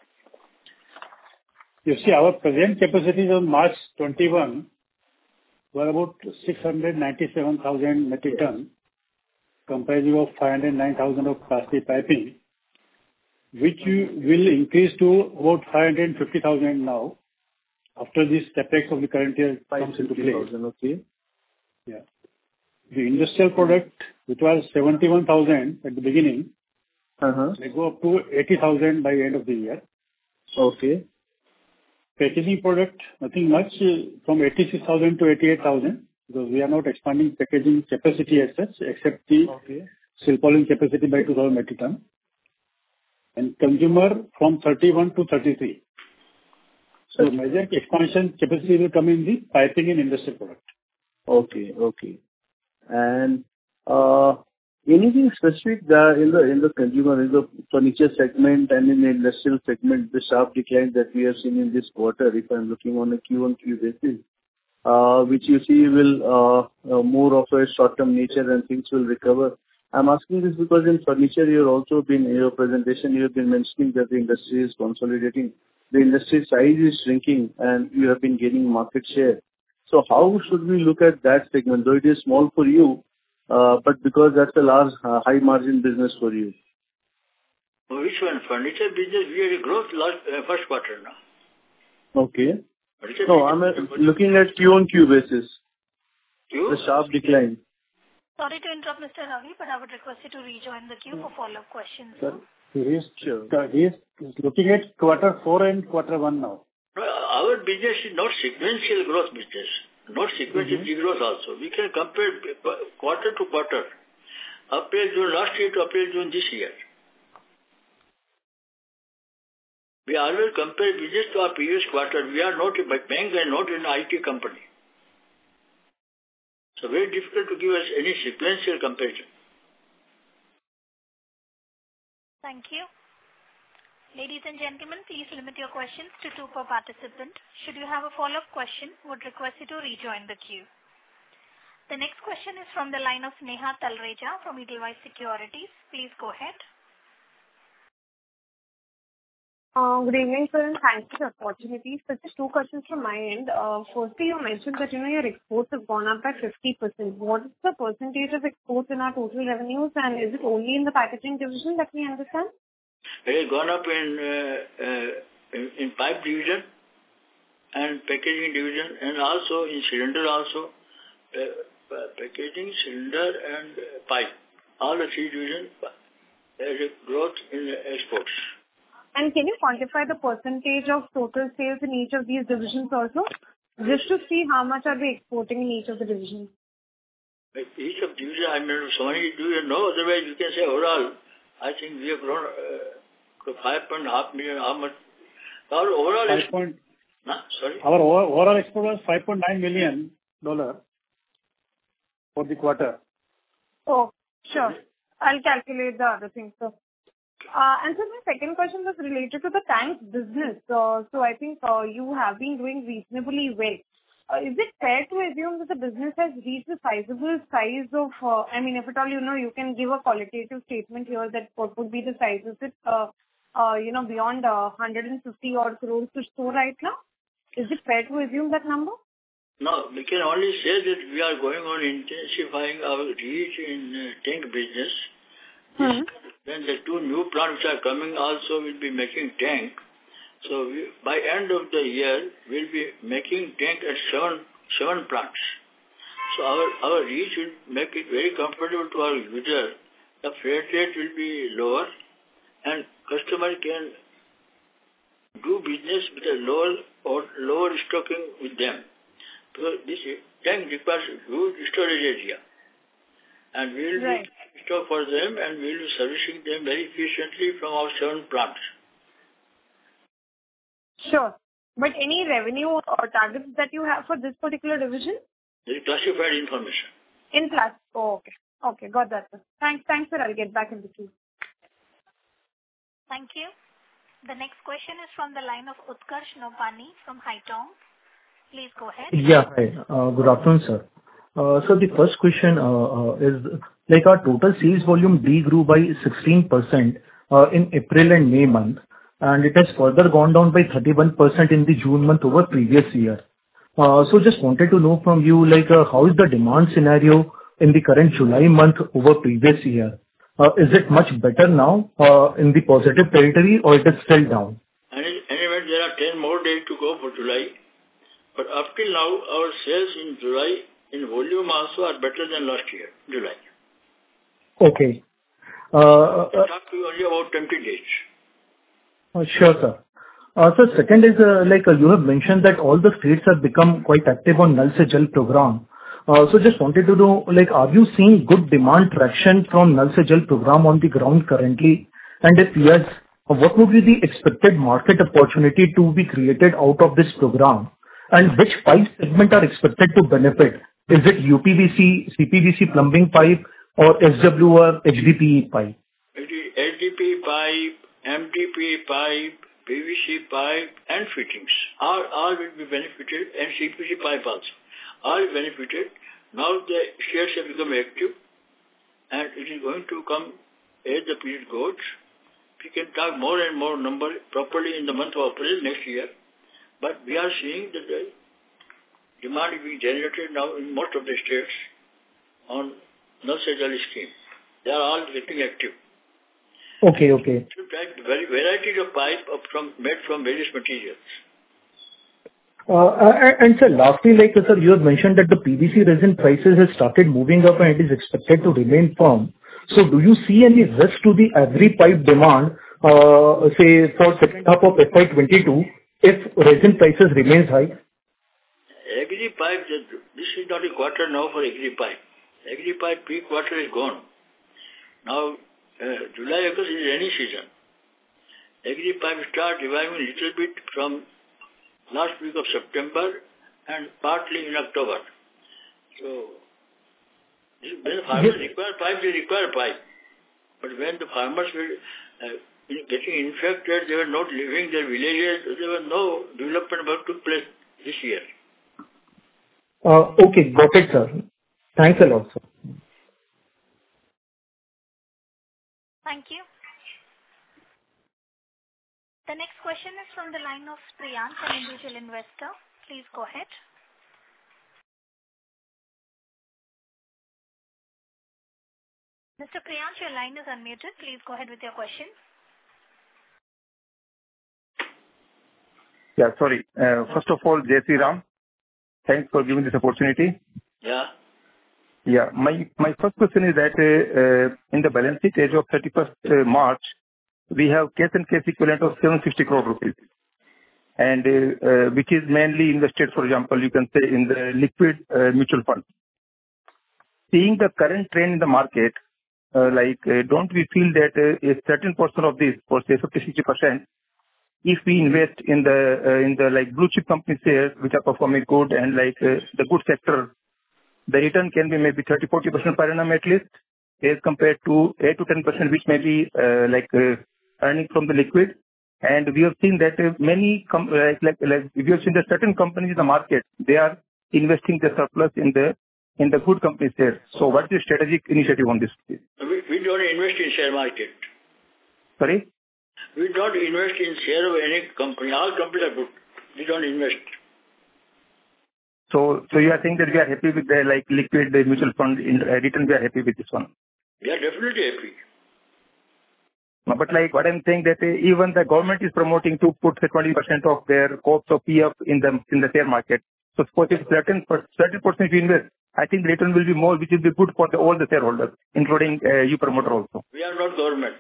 You see, our present capacities on March twenty-one were about six hundred ninety-seven thousand metric ton, comprising of five hundred nine thousand of plastic piping, which you will increase to about five hundred fifty thousand now, after this CapEx of the current year comes into play.
Okay.
Yeah. The industrial product, which was seventy-one thousand at the beginning,
Uh-huh.
may go up to eighty thousand by end of the year.
Okay.
Packaging product, nothing much, uh, from eighty-six thousand to eighty-eight thousand, because we are not expanding packaging capacity as such, except the
Okay.
Silpaulin capacity by two thousand metric ton. And consumer from thirty-one to thirty-three. So major expansion capacity will come in the piping and industrial product.
Okay. Okay. And uh, anything specific that in the in the consumer, in the furniture segment and in the industrial segment, the sharp decline that we have seen in this quarter, if I'm looking on a Q on Q basis, uh, which you see will uh, uh, more of a short-term nature and things will recover. I'm asking this because in furniture, you have also been, in your presentation, you have been mentioning that the industry is consolidating. The industry size is shrinking, and you have been gaining market share. So how should we look at that segment? Though it is small for you, uh, but because that's a large, uh, high margin business for you.
Which one? Furniture business, we had a growth last uh, first quarter now.
Okay.
Furniture
No, I'm uh, looking at Q on Q basis.
Q?
The sharp decline.
Sorry to interrupt, Mister Ravi, but I would request you to rejoin the queue for follow-up questions.
Sir, he is, he is looking at quarter four and quarter one now.
No, our business is not sequential growth business, not sequential
Mm-hmm.
growth also. We can compare quarter to quarter. April, June last year to April, June this year. We always compare business to our previous quarter. We are not a bank and not an I T company. So very difficult to give us any sequential comparison.
Thank you. Ladies and gentlemen, please limit your questions to two per participant. Should you have a follow-up question, would request you to rejoin the queue. The next question is from the line of Sneha Talreja from Edelweiss Securities. Please go ahead.
Uh, Good evening, sir, and thanks for the opportunity. So just two questions from my end. Uh, Firstly, you mentioned that, you know, your exports have gone up by fifty percent. What is the percentage of exports in our total revenues, and is it only in the packaging division that we understand?
It has gone up in uh, uh, in, in pipe division and packaging division, and also in cylinder also. Uh, packaging, cylinder, and uh, pipe. All the three divisions, there is a growth in exports.
And can you quantify the percentage of total sales in each of these divisions also? Just to see how much are we exporting in each of the divisions.
Like each of divisions, I mean, so many do you know? Otherwise, you can say overall, I think we have grown uh, five point five million. How much? Our overall
five point,
nah, sorry.
Our overall export was five point nine million dollars for the quarter.
Oh, sure. I'll calculate the other things. So. Uh, and so my second question was related to the tanks business. Uh, so I think uh, you have been doing reasonably well. Uh, is it fair to assume that the business has reached a sizable size of, uh, I mean, if at all, you know, you can give a qualitative statement here that what would be the size of it, uh, uh, you know, beyond uh, one hundred fifty odd crores to store right now? Is it fair to assume that number?
No, we can only say that we are going on intensifying our reach in uh, tank business.
Hmm.
Then the two new plants which are coming also will be making tank. So we, by end of the year, we'll be making tank at seven seven plants. So our, our reach will make it very comfortable to our user. The freight rate will be lower and customer can do business with a lower or lower stocking with them. Because this tank requires huge storage area. And we will
right.
be stock for them and we will be servicing them very efficiently from our seven plants.
Sure. But any revenue or targets that you have for this particular division?
This is classified information.
In plus. Oh, okay. Okay, got that. Sir. Thanks, thanks, sir. I'll get back in the queue.
Thank you. The next question is from the line of Utkarsh Nopani from Haitong. Please go ahead.
Yeah, hi. Uh, good afternoon, sir. Uh, so the first question uh, uh, is, like our total sales volume degrew by sixteen percent uh, in April and May month, and it has further gone down by thirty-one percent in the June month over previous year. Uh, so just wanted to know from you, like, uh, how is the demand scenario in the current July month over previous year? Uh, is it much better now uh, in the positive territory, or it is still down?
And anyway, there are ten more days to go for July. But up till now, our sales in July in volume also are better than last year, July.
Okay. Uh, uh,
talk to you only about twenty days.
Uh, sure, sir. Uh, so second is, uh, like uh, you have mentioned that all the states have become quite active on Nal Se Jal program. Uh, so just wanted to know, like, are you seeing good demand traction from Nal Se Jal program on the ground currently? And if yes, what would be the expected market opportunity to be created out of this program? And which pipe segment are expected to benefit? Is it U P V C, C P V C plumbing pipe, or S W or H D P E pipe?
It is H D P E pipe, M D P E pipe, P V C pipe, and fittings. All, all will be benefited, and C P V C pipe also. All benefited. Now the shares have become active, and it is going to come as the period goes. We can talk more and more number properly in the month of April next year. But we are seeing that the demand is being generated now in most of the states on Nal Se Jal scheme. They are all getting active.
Okay, okay.
Very varieties of pipe of from, made from various materials.
Uh, and, and sir, lastly, like sir, you have mentioned that the P V C resin prices have started moving up and it is expected to remain firm. So do you see any risk to the agri pipe demand, uh, say for second half of F Y twenty-two, if resin prices remains high?
Agri pipe, this is not a quarter now for agri pipe. Agri pipe peak quarter is gone. Now, uh, July, August is rainy season. Agri pipe start reviving a little bit from last week of September and partly in October. So, when the farmers require pipe, they require pipe. But when the farmers will uh, getting infected. They were not leaving their villages. There was no development work took place this year.
Uh, Okay, got it, sir. Thanks a lot, sir.
Thank you. The next question is from the line of Priyank, an individual investor. Please go ahead. Mister Priyank, your line is unmuted. Please go ahead with your question.
Yeah, sorry. Uh, First of all, Jai Sri Ram. Thanks for giving this opportunity.
Yeah.
Yeah. My my first question is that uh, uh, in the balance sheet as of thirty-first uh, March, we have cash and cash equivalent of seven hundred sixty crore rupees, and uh, uh, which is mainly invested, for example, you can say in the liquid uh, mutual fund. Seeing the current trend in the market, uh, like uh, don't we feel that uh, a certain portion of this, or say fifty to sixty percent, if we invest in the uh, in the like blue chip company shares which are performing good and like uh, the good sector, the return can be maybe thirty to forty percent per annum at least, as compared to eight to ten percent which may be uh, like uh, earning from the liquid. And we have seen that uh, many com- like, like like we have seen that certain companies in the market, they are investing the surplus in the in the good company shares. So what is the strategic initiative on this?
We, we don't invest in share market.
Sorry?
We don't invest in share of any company. All companies are good. We don't invest.
So, so you are saying that we are happy with the like liquid uh, mutual fund in uh, return. We are happy with this one.
We are definitely happy.
No, but like what I'm saying that uh, even the government is promoting to put the twenty percent of their cost of P F in the in the share market. So suppose if certain per, certain percent you invest, I think the return will be more, which will be good for the, all the shareholders, including uh, you promoter also.
We are not government.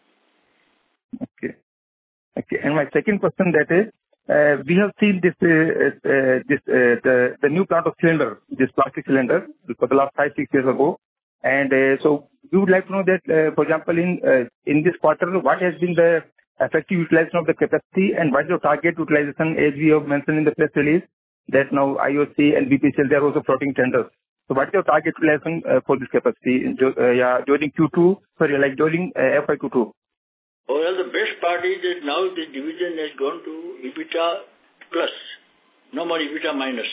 Okay. Okay. And my second question that is, uh, we have seen this, uh, uh, this, uh, the, the new plant of cylinder, this plastic cylinder for the last five, six years ago. And, uh, so we would like to know that, uh, for example, in, uh, in this quarter, what has been the effective utilization of the capacity and what is your target utilization as we have mentioned in the press release that now I O C and B P C L, they are also floating tenders. So what is your target utilization uh, for this capacity in, uh, yeah, during Q two, sorry, like during uh, F Y Q two?
Well, the best part is that now the division has gone to EBITDA plus, no more EBITDA minus.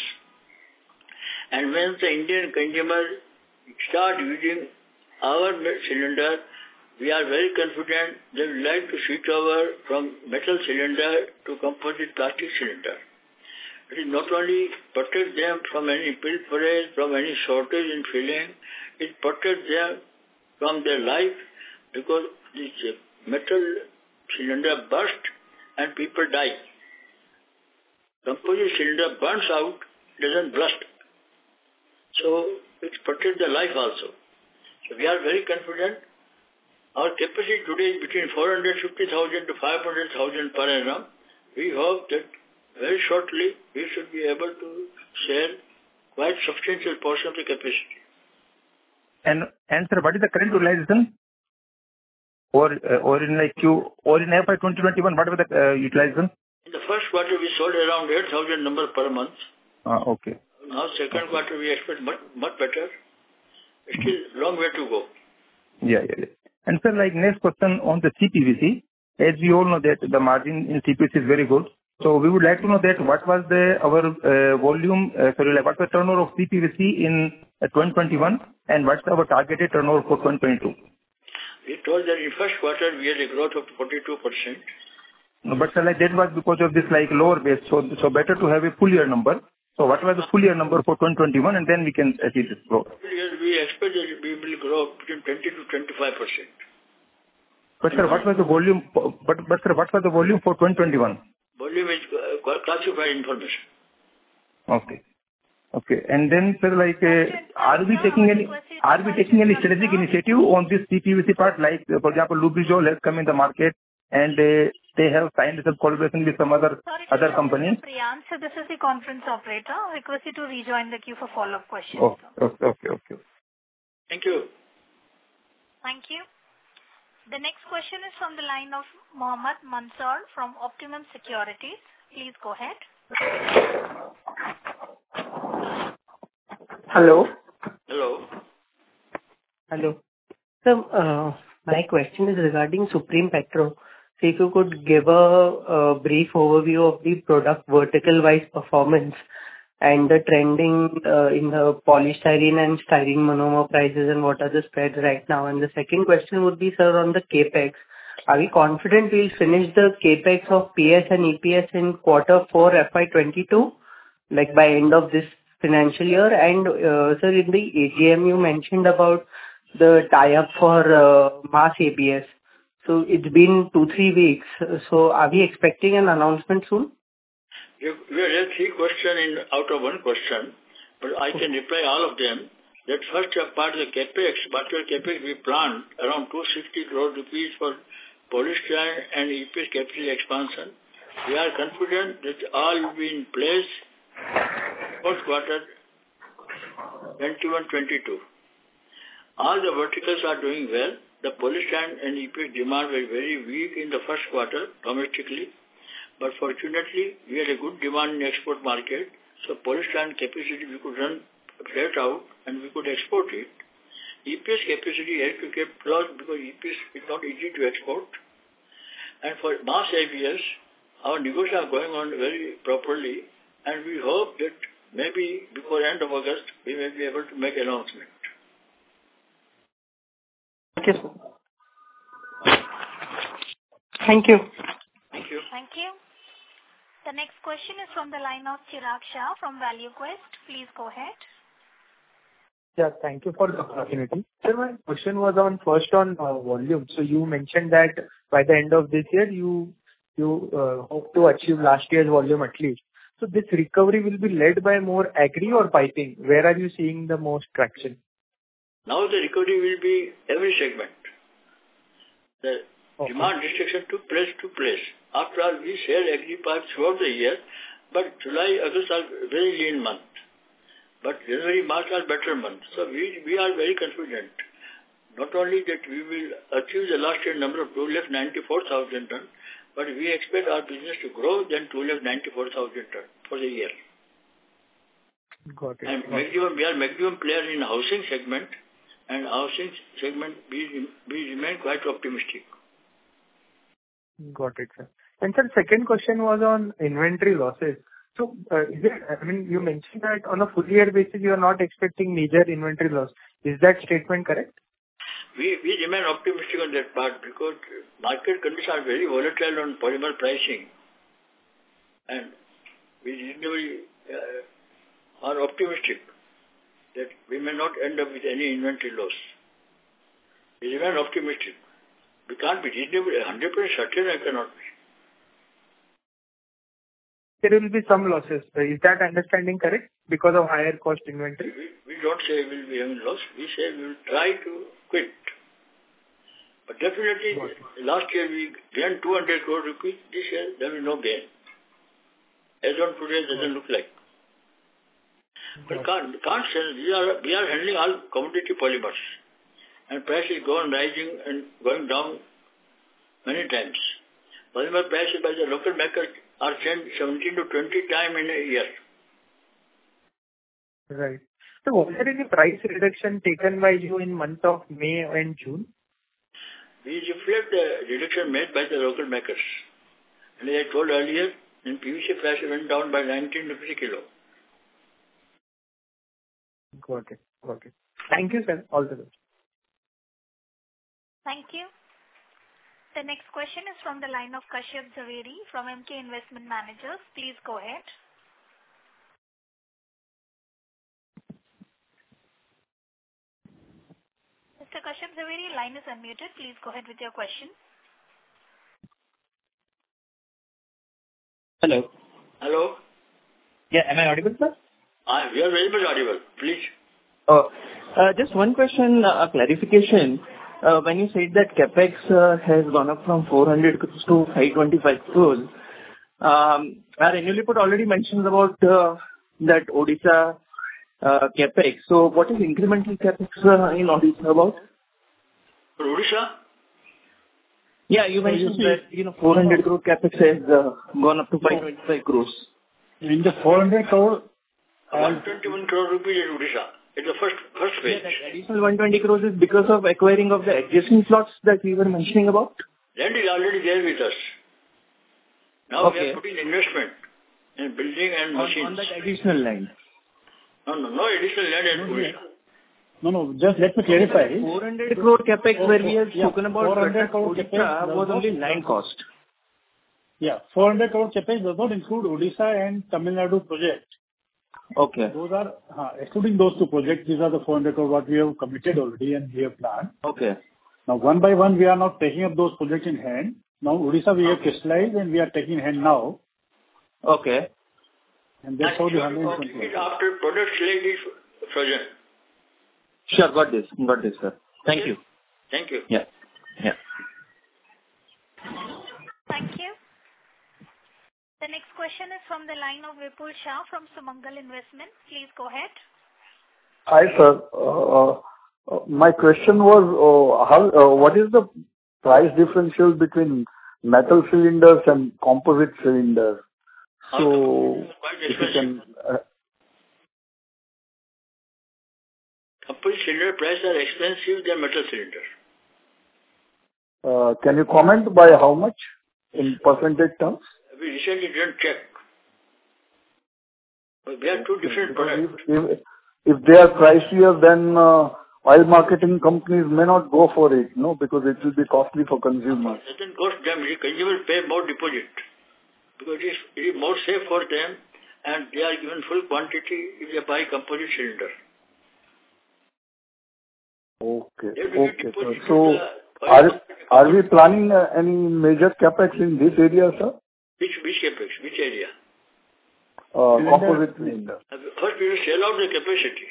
And when the Indian consumer start using our cylinder, we are very confident they would like to switch over from metal cylinder to composite plastic cylinder. It is not only protect them from any pilferage, from any shortage in filling, it protects them from their life because this metal cylinder burst and people die. Composite cylinder burns out, doesn't burst. So it protects their life also. So we are very confident. Our capacity today is between four hundred fifty thousand to five hundred thousand per annum. We hope that very shortly we should be able to share quite substantial portion of the capacity.
And, and sir, what is the current utilization? Or, uh, or in like Q, or in F Y twenty twenty-one, what was the uh, utilization?
In the first quarter, we sold around eight thousand numbers per month.
Uh, okay.
Now, second okay. quarter, we expect much, much better. Still, long way to go.
Yeah, yeah, yeah. And sir, like next question on the C P V C. As we all know that the margin in C P V C is very good. So we would like to know that what was the our uh, volume, uh, sorry, like what was the turnover of C P V C in uh, twenty twenty-one and what's our targeted turnover for twenty twenty-two?
We told that in first quarter we had a growth of forty-two percent.
No, but sir, like that was because of this like lower base. So, so better to have a full year number. So what was the full year number for twenty twenty-one and then we can achieve this growth?
We expect that we will grow between twenty to twenty-five percent.
But sir, what was the volume, but, but sir, what was the volume for twenty twenty-one?
Volume is uh, classified information.
Okay. Okay. And then, sir, like, uh, are we taking any, are we taking any strategic initiative on this C P V C part? Like, uh, for example, Lubrizol has come in the market and uh, they have signed some collaboration with some other
Sorry
other
to
companies.
Priyank, so this is the conference operator. I request you to rejoin the queue for follow-up questions.
Oh, okay, okay, okay.
Thank you.
Thank you. The next question is from the line of Mohammed Mansoor from Optimum Securities. Please go ahead.
Hello.
Hello.
Hello. So, uh, my question is regarding Supreme Petro. So if you could give a, a brief overview of the product vertical-wise performance and the trending uh, in the polystyrene and styrene monomer prices, and what are the spreads right now? And the second question would be, sir, on the CapEx. Are we confident we'll finish the CapEx of P S and E P S in quarter four F Y twenty-two, like by end of this financial year? And uh, sir, in the A G M you mentioned about the tie-up for uh, mass A B S. So it's been two, three weeks. So are we expecting an announcement soon?
You, you have three questions in, out of one question, but I can reply all of them. That first part of the CapEx, whatever CapEx we planned, around two hundred sixty crore rupees for polystyrene and E P S capital expansion. We are confident that all will be in place first quarter twenty-one twenty-two. All the verticals are doing well. The polystyrene and E P S demand were very weak in the first quarter domestically, but fortunately we had a good demand in the export market. So polystyrene capacity we could run flat out and we could export it. E P S capacity had to get lost because E P S is not easy to export. And for mass A B S, our negotiations are going on very properly, and we hope that maybe before end of August we may be able to make announcement.
Okay, sir. Thank you.
Thank you.
Thank you. The next question is from the line of Chirag Shah from ValueQuest. Please go ahead.
Yeah, thank you for the opportunity. Sir, my question was on first on uh, volume. So you mentioned that by the end of this year, you you uh, hope to achieve last year's volume at least. So this recovery will be led by more agri or piping. Where are you seeing the most traction?
Now the recovery will be every segment. The okay. demand restriction took place to place. After all, we sell agri pipes throughout the year, but July, August are very lean month. But January, March are better months. So we, we are very confident. Not only that we will achieve the last year number of two lakh ninety-four thousand tons, but we expect our business to grow than two lakh ninety-four thousand tons for the year.
Got it.
And maximum, we are maximum player in housing segment, and housing segment we, we remain quite optimistic.
Got it, sir. And sir, second question was on inventory losses. So, uh, is it, I mean, you mentioned that on a full year basis, you are not expecting major inventory loss. Is that statement correct?
We we remain optimistic on that part because market conditions are very volatile on polymer pricing. And we reasonably uh, are optimistic that we may not end up with any inventory loss. We remain optimistic. We can't be reasonably one hundred percent certain I cannot be.
There will be some losses. Is that understanding correct? Because of higher cost inventory?
We, we don't say we will be having loss. We say we will try to quit. But definitely, last year we gained two hundred crore rupees. This year there will be no gain. As on today, it doesn't look like. But can't, can't say, we are, we are handling all commodity polymers. And price is going rising and going down many times. Polymer prices by the local makers are changed seventeen to twenty times in a year.
Right. So was there any price reduction taken by you in month of May and June?
We reflect the reduction made by the local makers. And as I told earlier, in P V C price went down by nineteen rupees a kilo.
Got it. Got it. Thank you, sir. All the best.
Thank you. The next question is from the line of Kashyap Zaveri from M K Investment Managers. Please go ahead. Mister Kashyap Zaveri, line is unmuted. Please go ahead with your question.
Hello.
Hello.
Yeah, am I audible, sir?
Uh, we are very much audible. Please.
Oh, uh, just one question, uh, clarification. Uh, when you said that capex uh, has gone up from four hundred crores to five twenty-five crores, um, our annual report already mentions about uh, that Odisha uh, capex. So, what is incremental capex uh, in Odisha about?
For Odisha?
Yeah, you mentioned so you that you know four hundred crore capex has uh, gone up to five twenty-five crores.
In the four hundred crore,
one hundred twenty-one crore rupees in Odisha. It's the first first phase.
Yeah, that additional one hundred twenty crores is because of acquiring of the adjacent plots that we were mentioning about?
Land is already there with us. Now
Okay.
we are putting investment in building and
On,
machines.
on that additional land.
No, no, no additional land in
No,
Odisha.
No, no, just let me clarify.
four hundred crore capex where we have
Yeah,
spoken about
four hundred crore
Odisha
capex does
was
not-
only land cost.
Yeah, four hundred crore capex does not include Odisha and Tamil Nadu project.
Okay.
Those are, uh, excluding those two projects, these are the four hundred crore what we have committed already and we have planned.
Okay.
Now, one by one, we are now taking up those projects in hand. Now, Odisha, we have crystallized and we are taking in hand now.
Okay.
And that's how the one hundred twenty.
It after products like this frozen.
Sure, got this. Got this, sir. Thank you.
Thank you.
Yeah. Yeah.
Thank you. The next question is from the line of Vipul Shah from Sumangal Investment. Please go ahead.
Hi, sir. Uh, uh, My question was, uh, how, uh, what is the price differential between metal cylinders and composite cylinders? So if you can... uh,
Composite cylinder prices are expensive than metal cylinder.
uh, Can you comment by how much in percentage terms?
We recently didn't check. But we have two different products.
If if they are pricier, then uh, oil marketing companies may not go for it, no, because it will be costly for consumers.
It doesn't cost them. The consumer pay more deposit because it is, it is more safe for them and they are given full quantity if they buy composite cylinder.
Okay.
They will
Okay,
deposit
sir. So
to the oil
are
marketing
are we
company.
planning uh, any major capex in this area, sir?
Which, which capex? Which area?
Uh,
Cylinder.
Composite cylinder.
Uh, First we will sell out the capacity.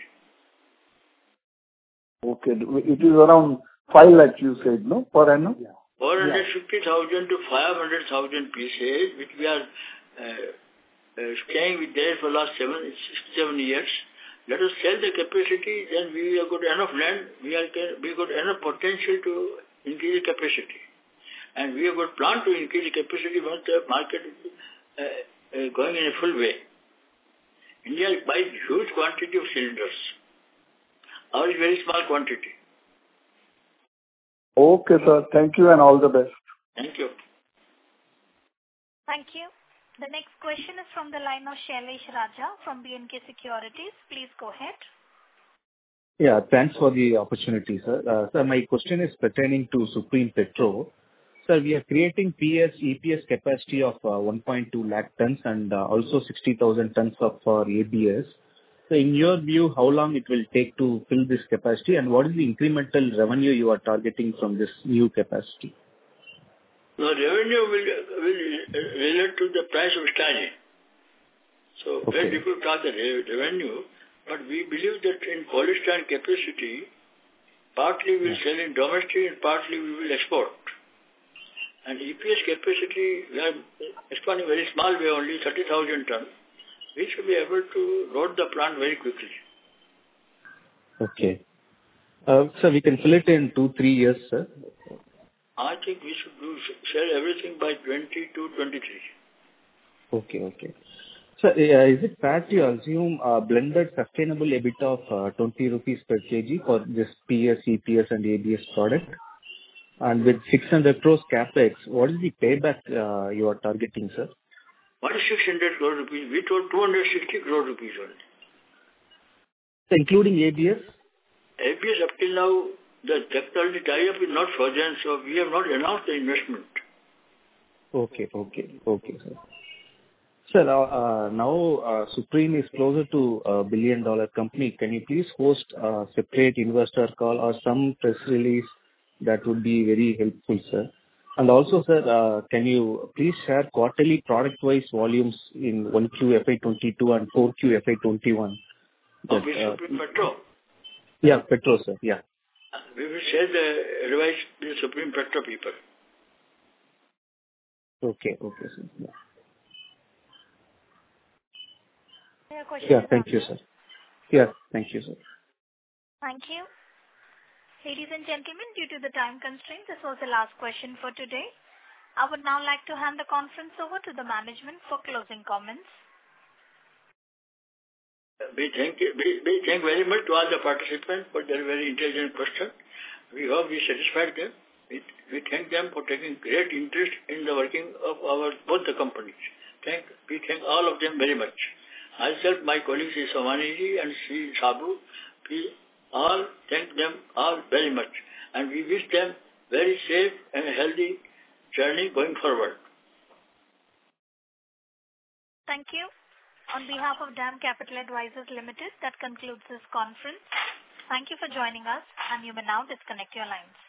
Okay. It is around five lakhs, you said, no, per annum?
four hundred fifty thousand to five hundred thousand pieces, which we are uh, uh, staying with there for last seven, six, seven years. Let us sell the capacity, then we have got enough land, we have we got enough potential to increase the capacity. And we have got plan to increase the capacity once the market is uh, uh, going in a full way. India buys huge quantity of cylinders. Ours is very small quantity.
Okay, sir. Thank you and all the best.
Thank you.
Thank you. The next question is from the line of Shailesh Raja from B and K Securities. Please go ahead.
Yeah, thanks for the opportunity, sir. Uh, Sir, my question is pertaining to Supreme Petro. Sir, we are creating P S, E P S capacity of uh, one point two lakh tons and uh, also sixty thousand tons of for A B S. So in your view, how long it will take to fill this capacity, and what is the incremental revenue you are targeting from this new capacity?
The revenue will, will relate to the price of styrene. So
Okay.
when people talk the re- revenue, but we believe that in polystyrene capacity, partly we will sell in domestic and partly we will export. And E P S capacity, we are expanding very small way, only thirty thousand tons. We should be able to load the plant very quickly.
Okay. Uh, Sir, we can fill it in two, three years, sir.
I think we should do sell everything by twenty to twenty-three.
Okay, okay. So, uh, is it fair to assume a blended sustainable EBITDA of uh, twenty rupees per kg for this P S, E P S and A B S product? And with six hundred crores capex, what is the payback uh, you are targeting, sir?
What is six hundred crore rupees? We told two hundred sixty crore rupees only.
So including A B S?
A B S up till now, the technology tie-up is not frozen, so we have not announced the investment.
Okay, okay, okay, sir. Sir, uh, uh, now uh, Supreme is closer to a billion dollar company. Can you please host a separate investor call or some press release? That would be very helpful, sir. And also, sir, uh, can you please share quarterly product-wise volumes in one Q F Y twenty-two and four Q F Y twenty-one?
Of the Supreme Petro.
Yeah, Petro, sir. Yeah.
We will share the revised the Supreme Petro people.
Okay, okay, sir. Yeah.
Your question
Yeah,
is
thank you,
answered.
sir. Yeah, thank you, sir.
Thank you. Ladies and gentlemen, due to the time constraint, this was the last question for today. I would now like to hand the conference over to the management for closing comments.
We thank you, we, we thank very much to all the participants for their very intelligent question. We hope we satisfied them. We, we thank them for taking great interest in the working of our both the companies. Thank, we thank all of them very much. Myself, my colleagues, Sri Somaniji and Sri Sabu, we all thank them all very much. And we wish them very safe and healthy journey going forward.
Thank you. On behalf of DAM Capital Advisors Limited, that concludes this conference. Thank you for joining us, and you may now disconnect your lines.